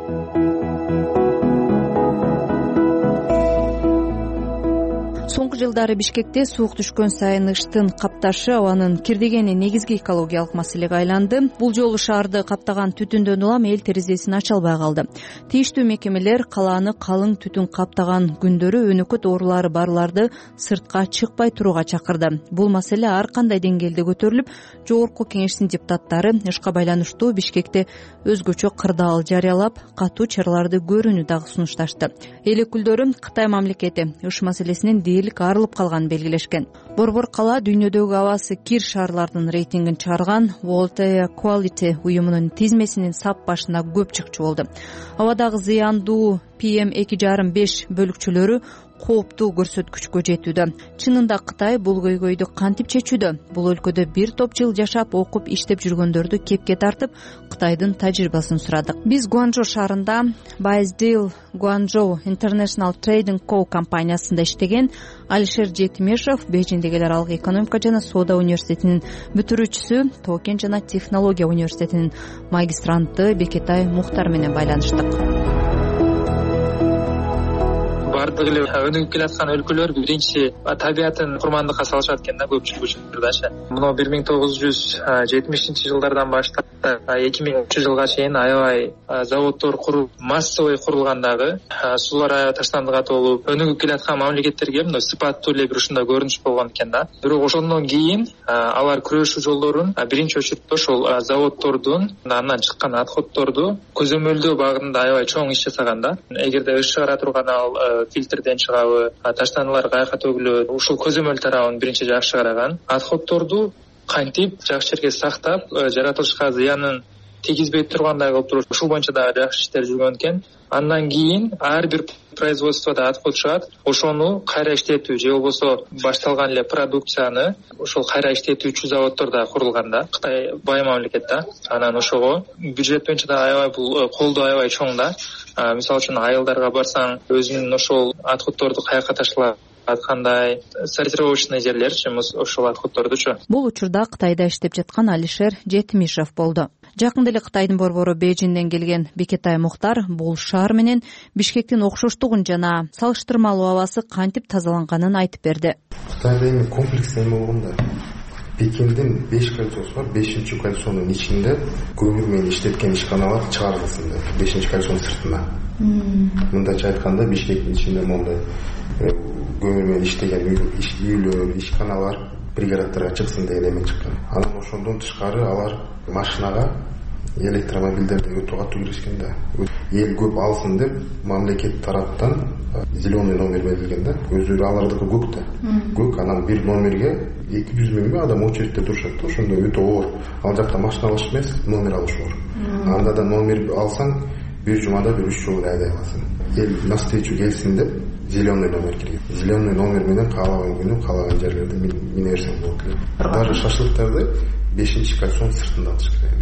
Соңку жылдары Бишкекте суук түшкөн сайын ыштын капташы абанын кирдегени негизги экологиялык маселеге айланды. Бул жолу шаарды каптаган түтүндөн улам эл терезесин ача албай калды. Тийиштүү мекемелер калааны калың түтүн каптаган күндөрү өнөкөт оорулары барларды сыртка чыкпай турууга чакырды. Бул маселе ар кандай деңгээлде көтөрүлүп, жогорку кеңештин депутаттары ышка байланыштуу Бишкекте өзгөчө кырдаал жарыялап, катуу чараларды көрүүнү дагы сунушташты. Эл өкүлдөрү Кытай мамлекети ыш маселесинен арылып калганын белгилешкен. Борбор кала дүйнөдөгү абасы кир шаарлардын рейтингин чыгарган World Air Quality уюмунун тизмесинин сап башына көп чыкчу болду. Абадагы зыяндуу PM2,5 бөлүкчөлөрү кооптуу көрсөткүчкө жетүүдө. Чынында Кытай бул көйгөйдү кантип чечүүдө? Бул өлкөдө бир топ жыл жашап, окуп, иштеп жүргөндөрдү кепке тартып, Кытайдын тажрыйбасын сурадык. Биз Гуанчжоу шаарында Baisdeal Guangzhou International Trading Co компаниясында иштеген Алишер Жетимешов, Бейжиңдеги эл аралык экономика жана соода университетинин бүтүрүүчүсү, Токен жана технология университетинин магистранты Бекетай Мухтар менен байланыштык. Бардык эле өнүгүп келаткан өлкөлөр биринчи табиятын курмандыкка салышат экен да көпчүлүк учурдачы. Мына 1970-жылдардан баштап 2003-жылга чейин аябай заводдор куруп, массовый курулгандагы суулар аябай таштандыга толуп, өнүгүп келаткан мамлекеттерге мына сыпаттуу эле бир ушундай көрүнүш болгон экен да. Бирок ошондон кийин алар күрөшүү жолдорун биринчи очередде ошол заводдордун, андан чыккан отходдорду көзөмөлдөө багында аябай чоң иш жасаган да. Эгерде ыш чыгара турган фильтрден чыгабы, таштандылар каяка төгүлөт, ушул көзөмөл тарабын биринчи жакшы караган. Отходдорду кантип жакшы жерге сактап, жаратылышка зыянын тийгизбей тургандай кылып туруш, ушул боюнча дагы жакшы иштер жүргөн экен. Андан кийин ар бир производствода отход чыгат, ошону кайра иштетүү же болбосо башталган эле продукцияны ошол кайра иштетүүчү заводдор да курулган да. Кытай бай мамлекет да. Анан ошого бюджет боюнча да аябай бул колдоо аябай чоң да. Мисалы үчүн айылдарга барсаң, өзүнүн ошол отходдорду каяка ташталат, кандай сортировочный жерлерчи ошол отходдордучу. Бул учурда Кытайда иштеп жаткан Алишер Жетимишев болду. Жакында эле Кытайдын борбору Бейжиңден келген Бекетай Мухтар бул шаар менен Бишкектин окшоштугун жана салыштырмалуу абасы кантип тазаланганын айтып берди. Кытайда эми комплекс эме болгон да. Пекиндин 5 кольцосу бар. 5-кольцонун ичинде көмүр менен иштеткен ишканалар чыгарылсын деп. 5-кольцонун сыртына. Мындайча айтканда Бишкектин ичинде мондай көмүр менен иштеген үйлөр, ишканалар пригороддорго чыксын деген эме чыккан. Анан ошондон тышкары алар машинага электромобилдерди өтө катуу киришкен да. Эл көп алсын деп мамлекет тараптан зеленый номер берилген да. Өздөрү алардыкы көк да. Көк, анан бир номерге 200 миңге адам очередте турушат да. Ошондо өтө оор. Ал жакта машина алыш эмес, номер алыш оор. Анда да номер алсаң, бир жумада бир 3 жолу айдай аласың. Эл навстречу келсин деп зеленый номер кирген. Зеленый номер менен каалаган күнү каалаган жерлерде мине берсең болот эле. Даже шашлыктарды 5-кольцонун сыртында атышкан эле.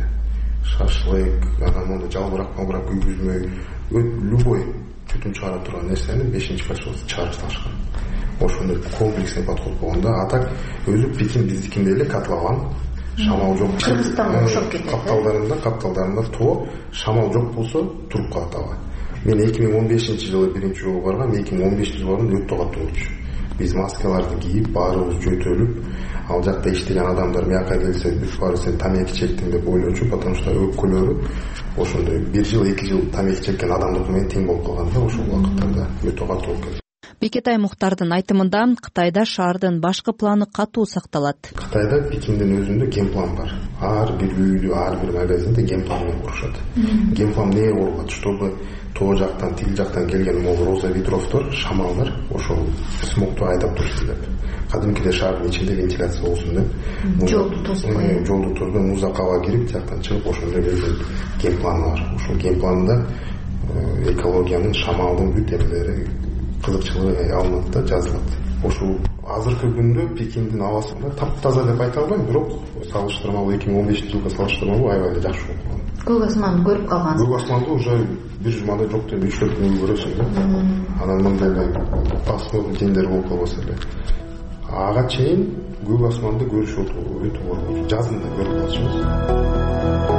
Шашлык, анан мону жалбырак күйгүзмөй, любой түтүн чыгарып турган нерсени 5-кольцонун чыгарып салышкан. Ошондой комплексный подход болгондо, а так өзү Пекин биздикиндей эле котлован, шамал жок. Кыргызстанга окшоп кетет. Капталдарында тоо, шамал жок болсо туруп калат аба. Мен 2015-жылы биринчи жолу баргам, 2015-жылы өтө катуу болчу. Биз маскаларды кийип, баарыбыз жөтөлүп, ал жакта иштеген адамдар мияка келсе, бүт баары сен тамеки чектиң деп ойлочу, потому что өккөлөрү ошондой 1 жыл, 2 жыл тамеки чеккен адамдык менен тең болуп калган да, ошол убакыттарда өтө катуу болуп кетти. Бекетай Мухтардын айтымында Кытайда шаардын башкы планы катуу сакталат. Кытайда Пекиндин өзүндө генплан бар. Ар бир үйлү, ар бир магазинде генплан менен курушат. Генплан эмне курулат? Чтобы тоо жактан, тил жактан келген могу роза ветровдор, шамалдар ошол смогту айдап турсын деп. Кадимкиде шаардын ичинде вентиляция болсун деп. Жолду тозбой музак аба кирип, жактан чыгып ошондой берген генплан бар. Ошол генпланда экологиянын, шамалдын бүт эмелери кызыкчылыгы алынат да, жазылат. Ошол азыркы күндө Пекиндин абасында таптаза деп айта албайм, бирок салыштырмалуу 2015-жылга салыштырмалуу аябай эле жакшы болуп калган. Көк асманды көрүп калгансыз? Көк асманды уже бир жумада жок деп 3-4 күн көрөсүң да. Анан мындай эле пасмурный дендер болуп калбаса эле. Ага чейин көк асманды көрүш өтө оор болчу. Жазында көрүп калчубуз.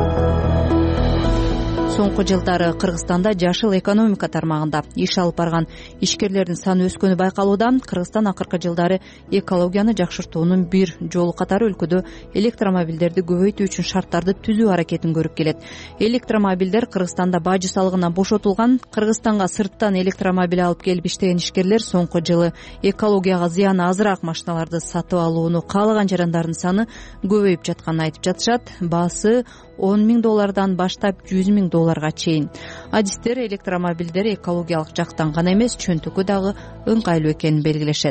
Соңку жылдары Кыргызстанда жашыл экономика тармагында иш алып барган ишкерлердин саны өскөнү байкалууда. Кыргызстан акыркы жылдары экологияны жакшыртуунун бир жолу катары өлкөдө электромобилдерди көбөйтүү үчүн шарттарды түзүү аракетин көрүп келет. Электромобилдер Кыргызстанда бажы салыгынан бошотулган. Кыргызстанга сырттан электромобиль алып келип иштеген ишкерлер соңку жылы экологияга зыяны азыраак машиналарды сатып алууну каалаган жарандардын саны көбөйүп жатканын айтып жатышат. Баасы $10,000 баштап $100,000 чейин. Адистер электромобилдер экологиялык жактан гана эмес, чөнтүккө дагы ыңгайлуу экенин белгилешет.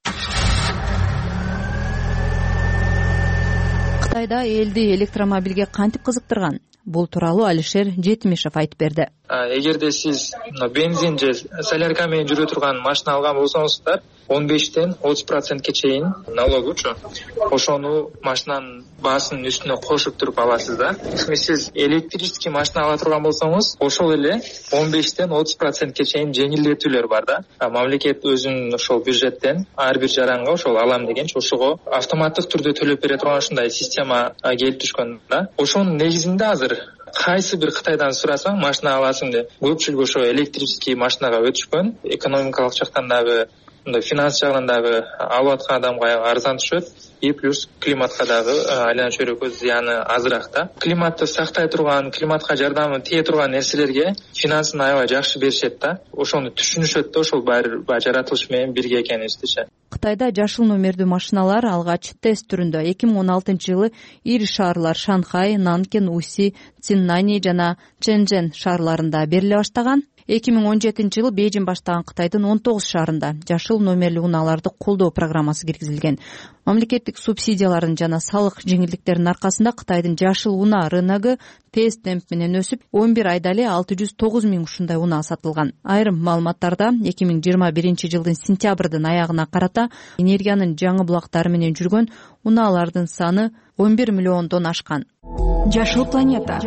Кытайда элди электромобилге кантип кызыктырган? Бул тууралуу Алишер Жетимишев айтып берди. Эгерде сиз бензин же солярка менен жүрө турган машина алган болсоңуздар, 15-тен 30%ке чейин налогучу. Ошону машинанын баасынын үстүнө кошуп туруп аласыз да. Сиз электрический машина ала турган болсоңуз, ошол эле 15-тен 30%ке чейин жеңилдетүүлөр бар да. Мамлекет өзүнүн ошол бюджеттен ар бир жаранга ошол алам дегенче ошого автоматтык түрдө төлөп бере турган ушундай система келип түшкөн да. Ошонун негизинде азыр кайсы бир Кытайдан сурасаң машина аласың деп көпчүлүк ошо электрический машинага өтүшкөн. Экономикалык жактан дагы, финанс жагынан дагы алып аткан адамга арзан түшөт. И плюс климатка дагы айлана чөйрөккө зыяны азыраак да. Климатты сактай турган, климатка жардамы тие турган нерселерге финансын аябай жакшы беришет да. Ошону түшүнүшөт да, ошол баары жаратылыш менен бирге экенибиздичи. Кытайда жашыл номердүү машиналар алгач тест түрүндө 2016-жылы ири шаарлар Шанхай, Нанкин, Уси, Циннани жана Чэнжэн шаарларында бериле баштаган. 2017-жылы Бейжин баштаган Кытайдын 19 шаарында жашыл номерлүү унааларды колдоо программасы киргизилген. Мамлекеттик субсидиялардын жана салык жеңилдиктеринин аркасында Кытайдын жашыл унаа рыногу тез темп менен өсүп, 11 айда эле 609 миң ушундай унаа сатылган. Айрым маалыматтарда 2021-жылдын сентябрдын аягына карата энергиянын жаңы булактары менен жүргөн унаалардын саны 11 миллиондон ашкан. Жашыл планета.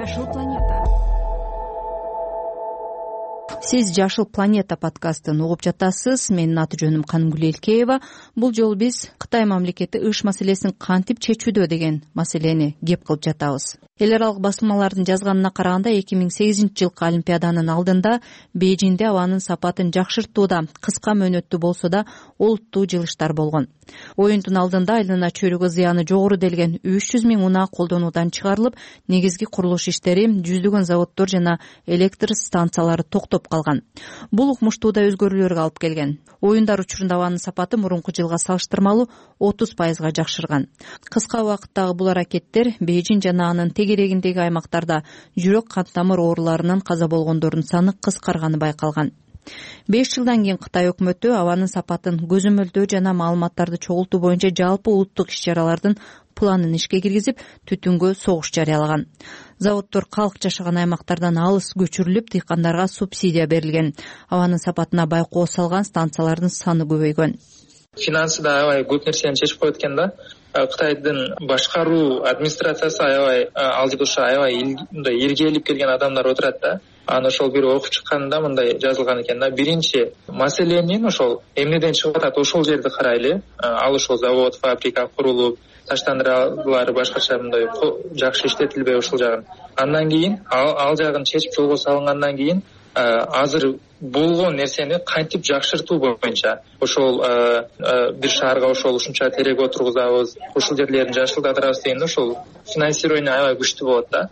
Сиз Жашыл планета подкастын угуп жатасыз. Менин аты жөнүм Канымгүл Элкеева. Бул жолу биз Кытай мамлекети ыш маселесин кантип чечүүдө деген маселени кеп кылып жатабыз. эл аралык басылмалардын жазганына караганда 2008-жылкы Олимпиаданын алдында Бейжиңде абанын сапатын жакшыртууда кыска мөөнөттүү болсо да олуттуу жылыштар болгон. Оюндун алдында айлана чөйрөгө зыяны жогору делген 300 000 унаа колдонуудан чыгарылып, негизги курулуш иштери, жүздөгөн заводдор жана электр станциялары токтоп калган. Бул укмуштууда өзгөрүүлөргө алып келген. Оюндар учурунда абанын сапаты мурунку жылга салыштырмалуу 30% жакшырган. Кыска убакыттагы бул аракеттер Бейжиң жана анын тегерегиндеги аймактарда жүрөк кан тамыр ооруларынан каза болгондордун саны кыскарганы байкалган. 5 жылдан кийин Кытай өкмөтү абанын сапатын көзөмөлдөө жана маалыматтарды чогултуу боюнча жалпы улуттук иш-чаралардын планын ишке киргизип, түтүнгө согуш жарыялаган. Заводдор калк жашаган аймактардан алыс көчүрүлүп, дыйкандарга субсидия берилген. Абанын сапатына байкоо салган станциялардын саны көбөйгөн. Финансы да аябай көп нерсени чечип коет экен да. Кытайдын башкаруу администрациясы аябай алдыгыша аябай иргээлип келген адамдар отурат да. Аны ошол бир окуп чыкканда мындай жазылган экен да. Биринчи маселенин ошол эмнеден чыгып атат, ошол жерди карайлы. Ал ошол завод, фабрика курулуп, таштандыралары башкача мындай жакшы иштетилбей ошол жагын. Андан кийин ал жагын чечип жолго салынгандан кийин азыр болгон нерсени кантип жакшыртуу боюнча ошол бир шаарга ошол ушунча терек отургузабыз, ушул жерлерин жашылдатырабыз дегенде ошол финансирование аябай күчтүү болот да.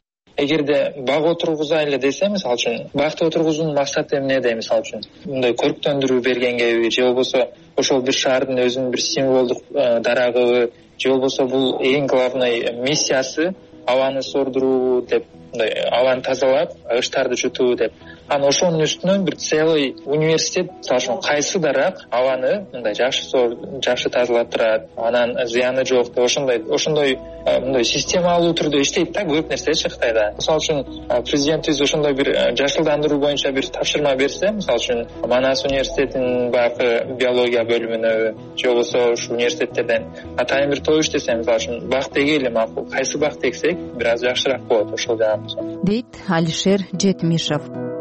Эгерде бак отургузайлы десе, мисалы үчүн, бакты отургузуунун максаты эмнеде, мисалы үчүн, мындай көрктөндүрүү бергенгеби, же болбосо ошол бир шаардын өзүнүн бир символдук дарагыбы, же болбосо бул эң главный миссиясы абаны сордуруу деп, мындай абаны тазалап, ыштарды жутуу деп. Аны ошонун үстүнөн бир целый университет, мисалы үчүн, кайсыдарак абаны мындай жакшы тазалап турат, анан зыяны жок деп ошондой мындай системалуу түрдө иштейт да көп нерсечи Кытайда. Мисалы үчүн, президентибиз ошондой бир жашылдандыруу боюнча бир тапшырма берсе, мисалы үчүн, Манас университетинин баягы биология бөлүмүнө, же болбосо ушу университеттерден атайын бир той иштесе, мисалы үчүн, бак тегели макул, кайсы бак тексек бир аз жакшыраак болот ошол жагы. Дейт Алишер Жетимишев.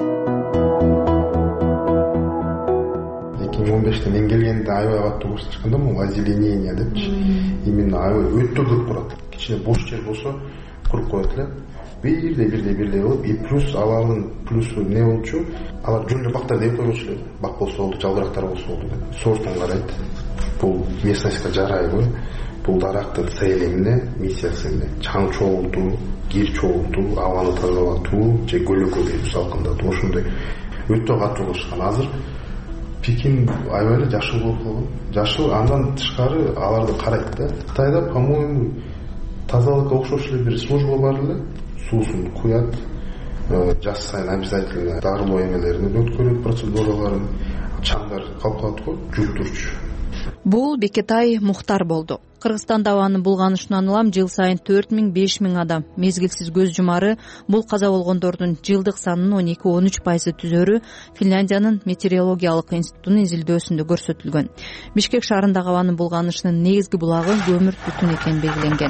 2015-те мен келгенде аябай катуу көрсөткөн да, могу озеленение депчи. Именно аябай өтө көп турат. Кичине бош жер болсо куруп коет эле. Бирдей болуп, и плюс алардын плюсу эмне болчу? Алар жөн эле бактар деп койчу эле. Бак болсо болду, жалбырактар болсо болду деп. Сортун карайт. Бул местностька жарайбы? Бул дарактын цели эмне, миссиясы эмне? Чаң чогултуу, кир чогултуу, абаны тазалатуу, же көлөкөгө салкындатуу, ошондой өтө катуу кылышкан. Азыр Пекин аябай эле жашыл болуп калган. Жашыл, андан тышкары аларды карайт да. Кытайда, по-моему, тазалыкка окшош эле бир служба бар эле. Суусун куят, жаз сайын обязательно дарылоо эмелерин өткөрөт, процедураларын, чаңдар калкалат го, жуутурчу. Бул Бекетай Мухтар болду. Кыргызстанда абанын булганышынан улам жыл сайын 4000-5000 адам мезгилсиз көз жумары. Бул каза болгондордун жылдык санынын 12-13% түзөрү Финляндиянын метеорологиялык институтунун изилдөөсүндө көрсөтүлгөн. Бишкек шаарындагы абанын булганышынын негизги булагы көмүр түтүн экени белгиленген.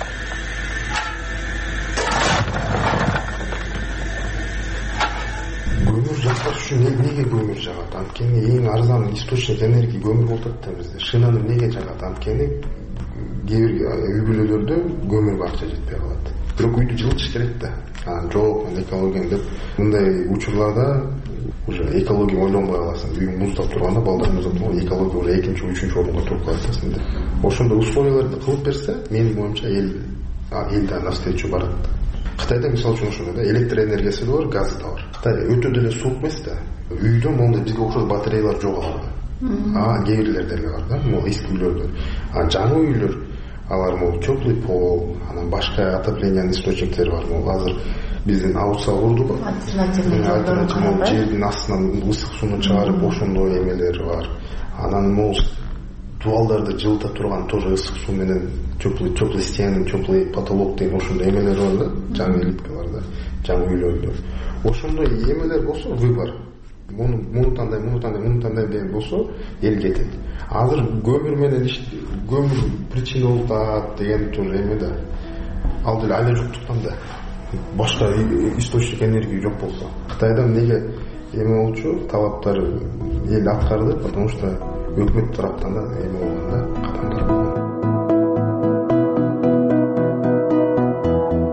Көмүр жакпаш үчүн эмнеге көмүр жагат? Анткени эң арзан источник энергия көмүр болуп атат бизде. Шынаны эмнеге жагат? Анткени кээ бир үй-бүлөлөрдө көмүргө акча жетпей калат. Бирок үйдү жылытыш керек да. Жок, мен экология деп мындай учурларда уже экология ойлонбой каласың. Үйүң муздап турганда, балдар муздап турганда экология уже экинчи, үчүнчү орунга туруп каласың да. Ошондой условияларды кылып берсе, менин оюмча элде навстречу барат. Кытайда мисалы үчүн ошондой да, электр энергиясы да бар, газы да бар. Кытай өтө деле суук эмес да. Үйдө мондай бизге окшош батареялар жок аларда. Кээ бирлерде эле бар да, могу эски үйлөрдө. Жаңы үйлөр алар могу теплый пол, анан башка отоплениянын источниктери бар. Могу азыр биздин аутса курду го. Альтернативный жердин астынан ысык сууну чыгарып ошондой эмелер бар. Анан могу дубалдарды жылыта турган тоже ысык суу менен теплый стены, теплый потолок деген ошондой эмелер бар да, жаңы элиткаларда, жаңы үйлөрдө. Ошондой эмелер болсо выбор. Муну тандай деген болсо эл кетет. Азыр көмүр менен көмүр причина болуп атат деген тоже эме да. Ал деле айла жоктуктан да. Башка источник энергия жок болсо. Кытайда эмнеге эме болчу, талаптар эл аткарды, потому что өкмөт тараптан да эме болгон да, кадамдар болгон.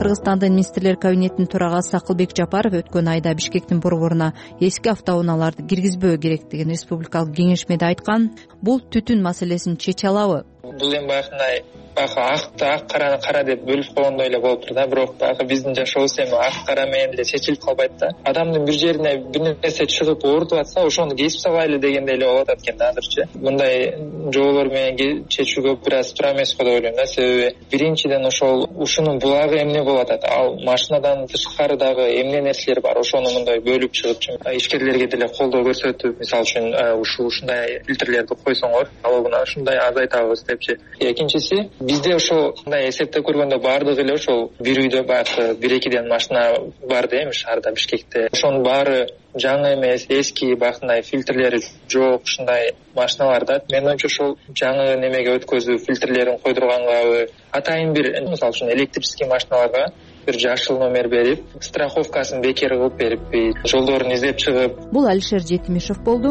Кыргызстандын министрлер кабинетинин төрагасы Акылбек Жапаров өткөн айда Бишкектин борборуна эски автоунааларды киргизбөө керектигин республикалык кеңешмеде айткан. Бул түтүн маселесин чече алабы? Бул эми баягындай акты ак караны кара деп бөлүп койгондой эле болуп тур да. Бирок баягы биздин жашообуз эми ак кара менен эле чечилип калбайт да. Адамдын бир жерине бир нерсе чыгып оорутуп атса, ошону кесип салайлы дегендей эле болуп атат экен да азырчы. Мындай жолдор менен чечүүгө бир аз туура эмес го деп ойлойм да. Себеби биринчиден ошол ушунун булагы эмне болуп атат? Ал машинадан тышкары дагы эмне нерселер бар? Ошону мындай бөлүп чыгып, ишкерлерге деле колдоо көрсөтүп, мисалы үчүн ушундай фильтрлерди койсоңор, алабына ушундай азайтабыз депчи. Экинчиси, бизде ошол мындай эсептеп көргөндө баардыгы эле ошол бир үйдө баягы 1-2ден машина бар да эми шаарда, Бишкекте. Ошонун баары жаңы эмес, эски, баягындай фильтрлери жок ушундай машиналарда. Мен оюмча ошол жаңы немеге өткөзүп, фильтрлерин койдургангабы, атайын бир, мисалы үчүн электрический машиналарга бир жашыл номер берип, страховкасын бекер кылып бериппи, жолдорун издеп чыгып. Бул Алишер Жетимишев болду.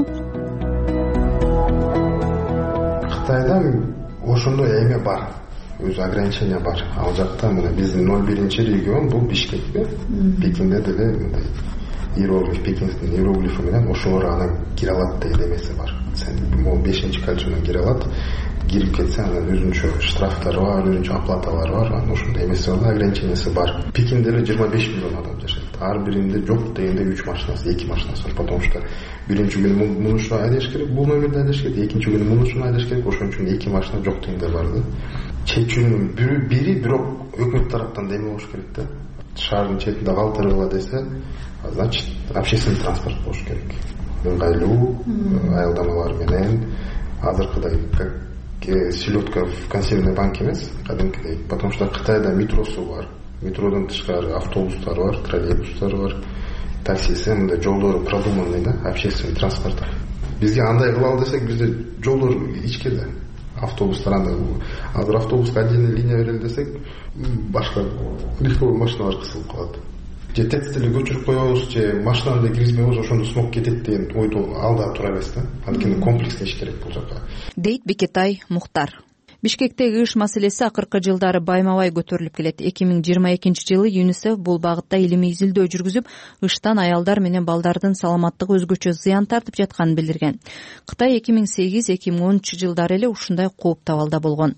Кытайда ошондой эме бар, өз ограничения бар. Ал жакта мына биздин 01-регион бул Бишкекте, Пекинде деле мындай иероглиф, Пекиндин иероглифи менен ошолор анан кире алат деген эмеси бар. Сен могу 5-кольцодон кире алат, кирип кетсе анан өзүнчө штрафтары бар, өзүнчө оплаталары бар, анан ошондой эмеси бар, ограничениясы бар. Пекинде эле 25 миллион адам жашайт. Ар биринде жок дегенде 3 машинасы, 2 машинасы бар, потому что биринчи күнү мунушуна айдаш керек, бул номерди айдаш керек, экинчи күнү мунушуна айдаш керек, ошон үчүн 2 машина жок дегенде бар да. Чечүүнүн бири бирок өкмөт тараптан деме болуш керек да. Шаардын четинде калтыргыла десе, значит, общественный транспорт болуш керек. Ыңгайлуу аялдамалар менен, азыркыдай как селедка в консервной банке эмес, кадимкидей. Потому что Кытайда метросу бар. Метродон тышкары автобустар бар, троллейбустар бар, таксиси, мындай жолдору продуманный да, общественный транспорт. Бизге андай кылалы десек, бизде жолдор ичке да. Автобустар андай, азыр автобуска отдельный линия берели десек, башка лифтовый машиналар кысылып калат. Же тецти эле көчүрүп коебуз, же машинаны да киргизбейбиз, ошондо смог кетет деген ойдо алда тура эмес да. Анткени комплексно иш керек бул жака. Дейт Бекетай Мухтар. Бишкектеги иш маселеси акыркы жылдары байма-бай көтөрүлүп келет. 2022-жылы ЮНИСЕФ бул багытта илимий изилдөө жүргүзүп, ыштан аялдар менен балдардын саламаттыгы өзгөчө зыян тартып жатканын билдирген. Кытай 2008-2013 жылдары эле ушундай кооптуу абалда болгон.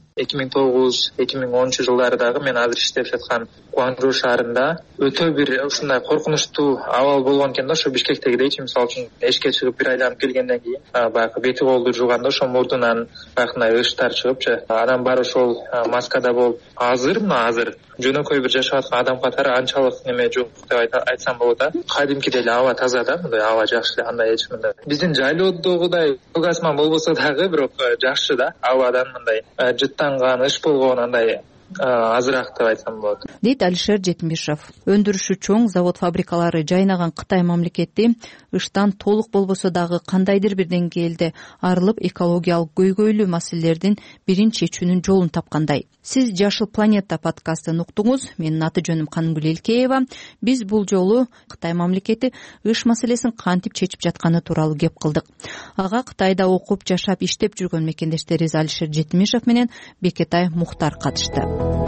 2009-2010 жылдары дагы мен азыр иштеп жаткан Гуанчжоу шаарында өтө бир ушундай коркунучтуу абал болгон экен да. Ошо Бишкектегидейчи, мисалы үчүн эшикке чыгып бир айланып келгенден кийин баягы бети колду жууганда ошо мурдунан баягындай ыштар чыгыпчы. Адам бар ошол маскада болуп, азыр жөнөкөй бир жашап аткан адам катары анчалык неме жок деп айтсам болот да. Кадимкидей эле аба таза да, мындай аба жакшы, андай эч мындай. Биздин жайлоодогудай асман болбосо дагы бирок жакшы да. Абадан мындай жыттанган, ыш болгон андай азыраак деп айтсам болот. Дейт Алишер Жетимишев. Өндүрүшү чоң завод фабрикалары жайнаган Кытай мамлекети ыштан толук болбосо дагы кандайдыр бир деңгээлде арылып, экологиялык көйгөйлүү маселелердин бирин чечүүнүн жолун тапкандай. Сиз Жашыл планета подкастын уктуңуз. Менин аты жөнүм Канымгүл Элкеева. Биз бул жолу Кытай мамлекети ыш маселесин кантип чечип жатканы тууралуу кеп кылдык. Ага Кытайда окуп, жашап, иштеп жүргөн мекендештерибиз Алишер Жетимишев менен Бекетай Мухтар катышты.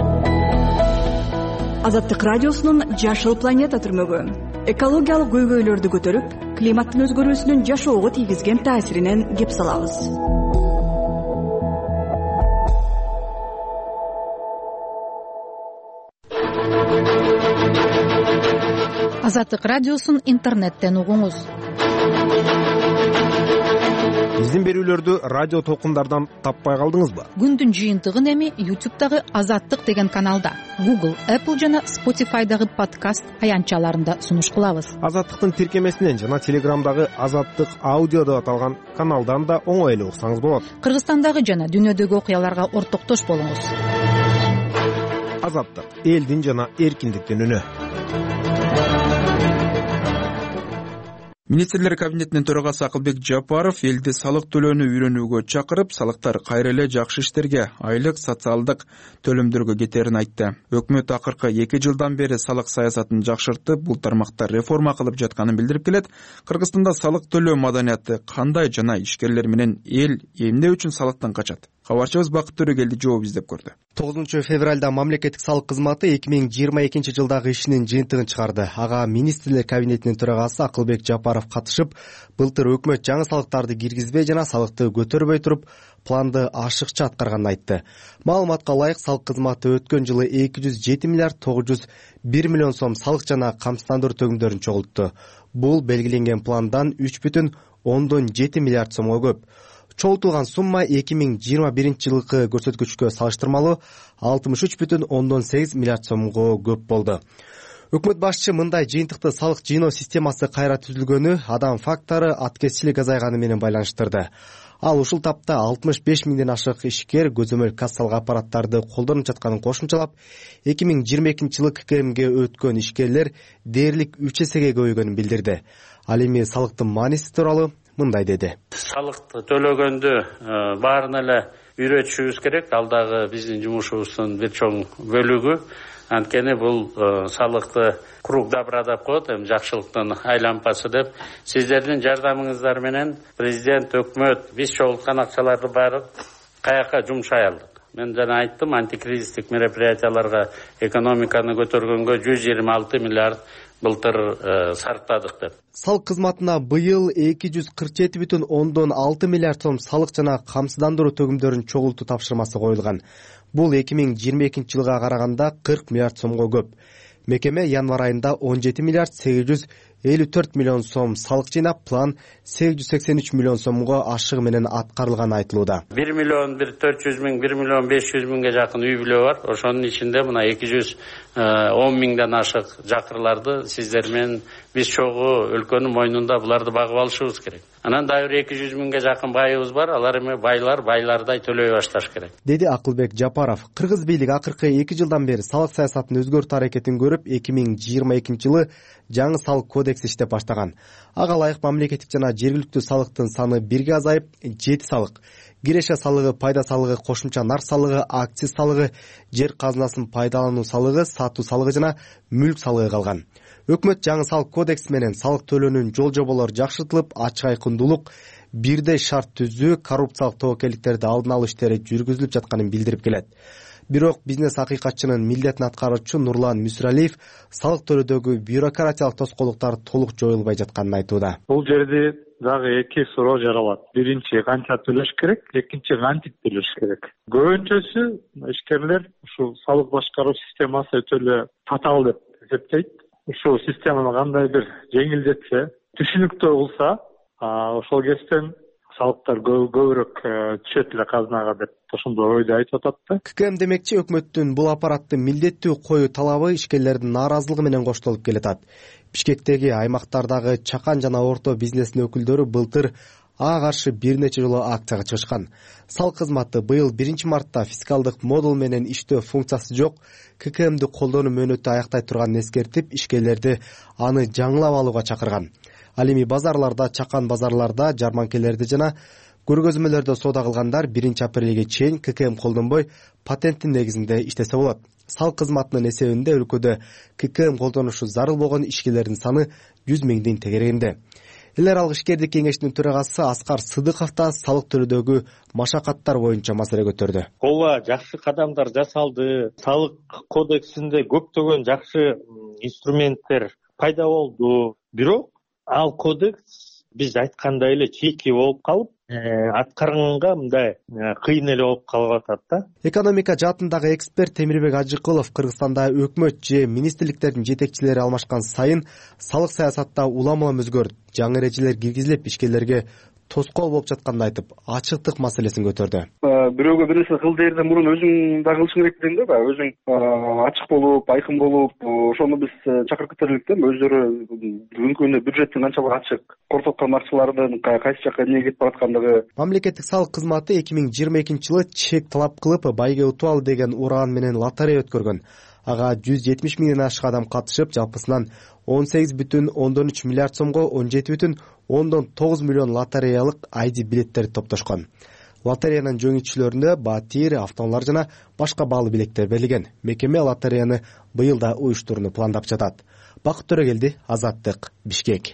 Азаттык радиосунун Жашыл планета түрмөгү экологиялык көйгөйлөрдү көтөрүп, климаттын өзгөрүүсүнүн жашоого тийгизген таасиринен кеп салабыз. Азаттык радиосун интернеттен угуңуз. Биздин берүүлөрдү радио толкундардан таппай калдыңызбы? Күндүн жыйынтыгын эми YouTube'дагы Азаттык деген каналда, Google, Apple жана Spotify'дагы подкаст аянтчаларында сунуш кылабыз. Азаттыктын тиркемесинен жана Телеграмдагы Азаттык аудио деп аталган каналдан да оңой эле уксаңыз болот. Кыргызстандагы жана дүйнөдөгү окуяларга ортоктош болуңуз. Азаттык, элдин жана эркиндиктин үнү. Министрлер кабинетинин төрагасы Акылбек Жапаров элди салык төлөөнү үйрөнүүгө чакырып, салыктар кайра эле жакшы иштерге, айлык социалдык төлөмдөргө кетерин айтты. Өкмөт акыркы 2 жылдан бери салык саясатын жакшыртып, бул тармакта реформа кылып жатканын билдирип келет. Кыргызстанда салык төлөө маданияты кандай жана ишкерлер менен эл эмне үчүн салыктан качат? Кабарчыбыз Бакыт Төрөгелди жооп издеп көрдү. 9 февралда мамлекеттик салык кызматы 2022 жылдагы ишинин жыйынтыгын чыгарды. Ага министрлер кабинетинин төрагасы Акылбек Жапаров катышып, былтыр өкмөт жаңы салыктарды киргизбей жана салыкты көтөрбөй туруп, планды ашыкча аткарганын айтты. Маалыматка ылайык, салык кызматы өткөн жылы 207 миллиард 901 миллион сом салык жана камсыздандыруу төгүмдөрүн чогултту. Бул белгиленген пландан 3,7 миллиард сомго көп. Чогултулган сумма 2021 жылкы көрсөткүчкө салыштырмалуу 63,8 миллиард сомго көп болду. Өкмөт башчы мындай жыйынтыкты салык жыйноо системасы кайра түзүлгөнү адам фактору аткезчилик азайганы менен байланыштырды. Ал ушул тапта 65 миңден ашык ишкер көзөмөл кассалык аппараттарды колдонуп жатканын кошумчалап, 2022 жылы ККМге өткөн ишкерлер дээрлик 3 эсеге көбөйгөнүн билдирди. Ал эми салыктын мааниси тууралуу мындай деди. Салыкты төлөгөндө баарын эле үйрөтүшүбүз керек. Ал дагы биздин жумушубуздун бир чоң бөлүгү. Анткени бул салыкты круг добра деп коет, жакшылыктын айлампасы деп. Сиздердин жардамыңыздар менен президент, өкмөт биз чогулткан акчаларды баары каяка жумшай алдык. Мен жана айттым, антикризистик мероприятияларга экономиканы көтөргөнгө 126 миллиард былтыр сарптадык деп. Салык кызматына быйыл 247,6 миллиард сом салык жана камсыздандыруу төгүмдөрүн чогултуу тапшырмасы коюлган. Бул 2022 жылга караганда 40 миллиард сомго көп. Мекеме январь айында 17 миллиард 854 миллион сом салык жыйнап, план 883 миллион сомго ашыгы менен аткарылганы айтылууда. 1 миллион 400 миң, 1 миллион 500 миңге жакын үй бүлө бар. Ошонун ичинде мына 210 миңден ашык жакырларды сиздер менен биз чогуу өлкөнүн мойнунда буларды багып алышыбыз керек. Анан дагы 200 миңге жакын байыбыз бар. Алар эми байлардай төлөй башташ керек, деди Акылбек Жапаров. Кыргыз бийлиги акыркы 2 жылдан бери салык саясатын өзгөртүү аракетин көрүп, 2022 жылы жаңы салык кодекс иштеп баштаган. Ага ылайык мамлекеттик жана жергиликтүү салыктын саны 1ге азайып, 7 салык: киреше салыгы, пайда салыгы, кошумча нарк салыгы, акциз салыгы, жер казынасын пайдалануу салыгы, сатуу салыгы жана мүлк салыгы калган. Өкмөт жаңы салык кодекс менен салык төлөөнүн жол жоболору жакшыртылып, ачык айкындуулук, бирдей шарт түзүү, коррупциялык тобокелдиктерди алдын алуу иштери жүргүзүлүп жатканын билдирип келет. Бирок бизнес акыйкатчынын милдетин аткаруучу Нурлан Мүсүралиев салык төлөөдөгү бюрократиялык тоскоолдуктар толук жоюлбай жатканын айтууда. Бул жерде дагы эки суроо жаралат. Биринчи, канча төлөш керек, экинчи, кантип төлөш керек. Көбүнчөсү ишкерлер ушул салык башкаруу системасы өтө эле татаал деп эсептейт. Ушул системаны кандай бир жеңилдетсе, түшүнүктүү кылса, ошол кезден салыктар көбүрөөк түшөт эле казынага деп ошондой ойду айтып атат да. ККМ демекчи, өкмөттүн бул аппаратты милдеттүү коюу талабы ишкерлердин нааразылыгы менен коштолуп келатат. Бишкектеги аймактардагы чакан жана орто бизнестин өкүлдөрү былтыр ага каршы бир нече жолу акцияга чыгышкан. Салык кызматы быйыл 1 мартта фискалдык модул менен иштөө функциясы жок ККМди колдонуу мөөнөтү аяктай турганын эскертип, ишкерлерди аны жаңылап алууга чакырган. Ал эми базарларда, чакан базарларда, жарманкелерде жана көргөзмөлөрдө соода кылгандар 1 апрелге чейин ККМ колдонбой патенттин негизинде иштесе болот. Салык кызматынын эсебинде өлкөдө ККМ колдонушу зарыл болгон ишкерлердин саны 100 миңдин тегерегинде. Эл аралык ишкердик кеңештин төрагасы Аскар Сыдыков да салык төлөөдөгү машакаттар боюнча маселе көтөрдү. Ооба, жакшы кадамдар жасалды. Салык кодексинде көптөгөн жакшы инструменттер пайда болду. Бирок ал кодекс биз айткандай эле чийки болуп калып, аткарганга мындай кыйын эле болуп калып атат да. Экономика жаатындагы эксперт Темирбек Ажыкулов Кыргызстанда өкмөт же министрликтердин жетекчилери алмашкан сайын салык саясатта улам-улам өзгөрүп, жаңы эрежелер киргизилип, ишкерлерге тоскоол болуп жатканын айтып, ачыктык маселесин көтөрдү. Бирөөгө бир нерсе кыл дээрден мурун өзүң да кылышың керек деген да, өзүң ачык болуп, айкын болуп, ошону биз чакырып кетерлик да. Өздөрү бүгүнкү күндө бюджеттин канчалык ачык, корсоткон акчалардын кайсы жакка эмне кетип бараткандыгы. Мамлекеттик салык кызматы 2022 жылы чек талап кылып, байге утуп ал деген уран менен лотерея өткөргөн. ага 170 миңден ашык адам катышып, жалпысынан 18,3 миллиард сомго 17,9 миллион лотереялык ID билеттерди топтошкон. Лотереянын жөңүтчүлөрүнө батир, автоунар жана башка баалуу билеттер берилген. Мекеме лотереяны быйыл да уюштурууну пландап жатат. Бакыт Төрөгелди, Азаттык, Бишкек.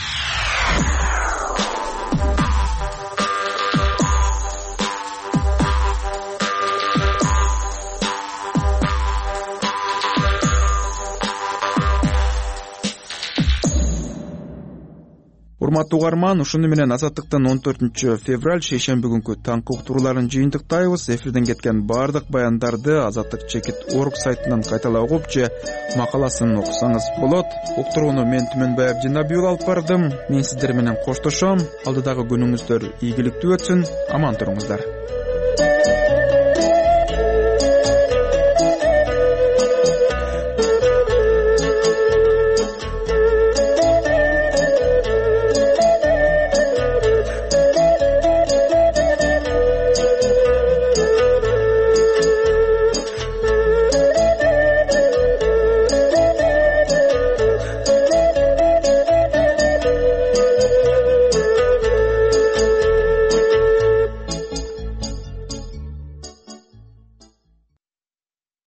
Урматтуу угарман, ушуну менен Азаттыктын 14 февраль шейшемби күнкү таңкы уктурууларын жыйынтыктайбыз. Эфирден кеткен бардык баяндарды Azattik.org сайтынан кайталап угуп же макаласын окусаңыз болот. Уктурууну мен Түмөнбай Абдинабий алып бардым. Мен сиздер менен коштошом. Алдыдагы күнүңүздөр ийгиликтүү өтсүн. Аман туруңуздар.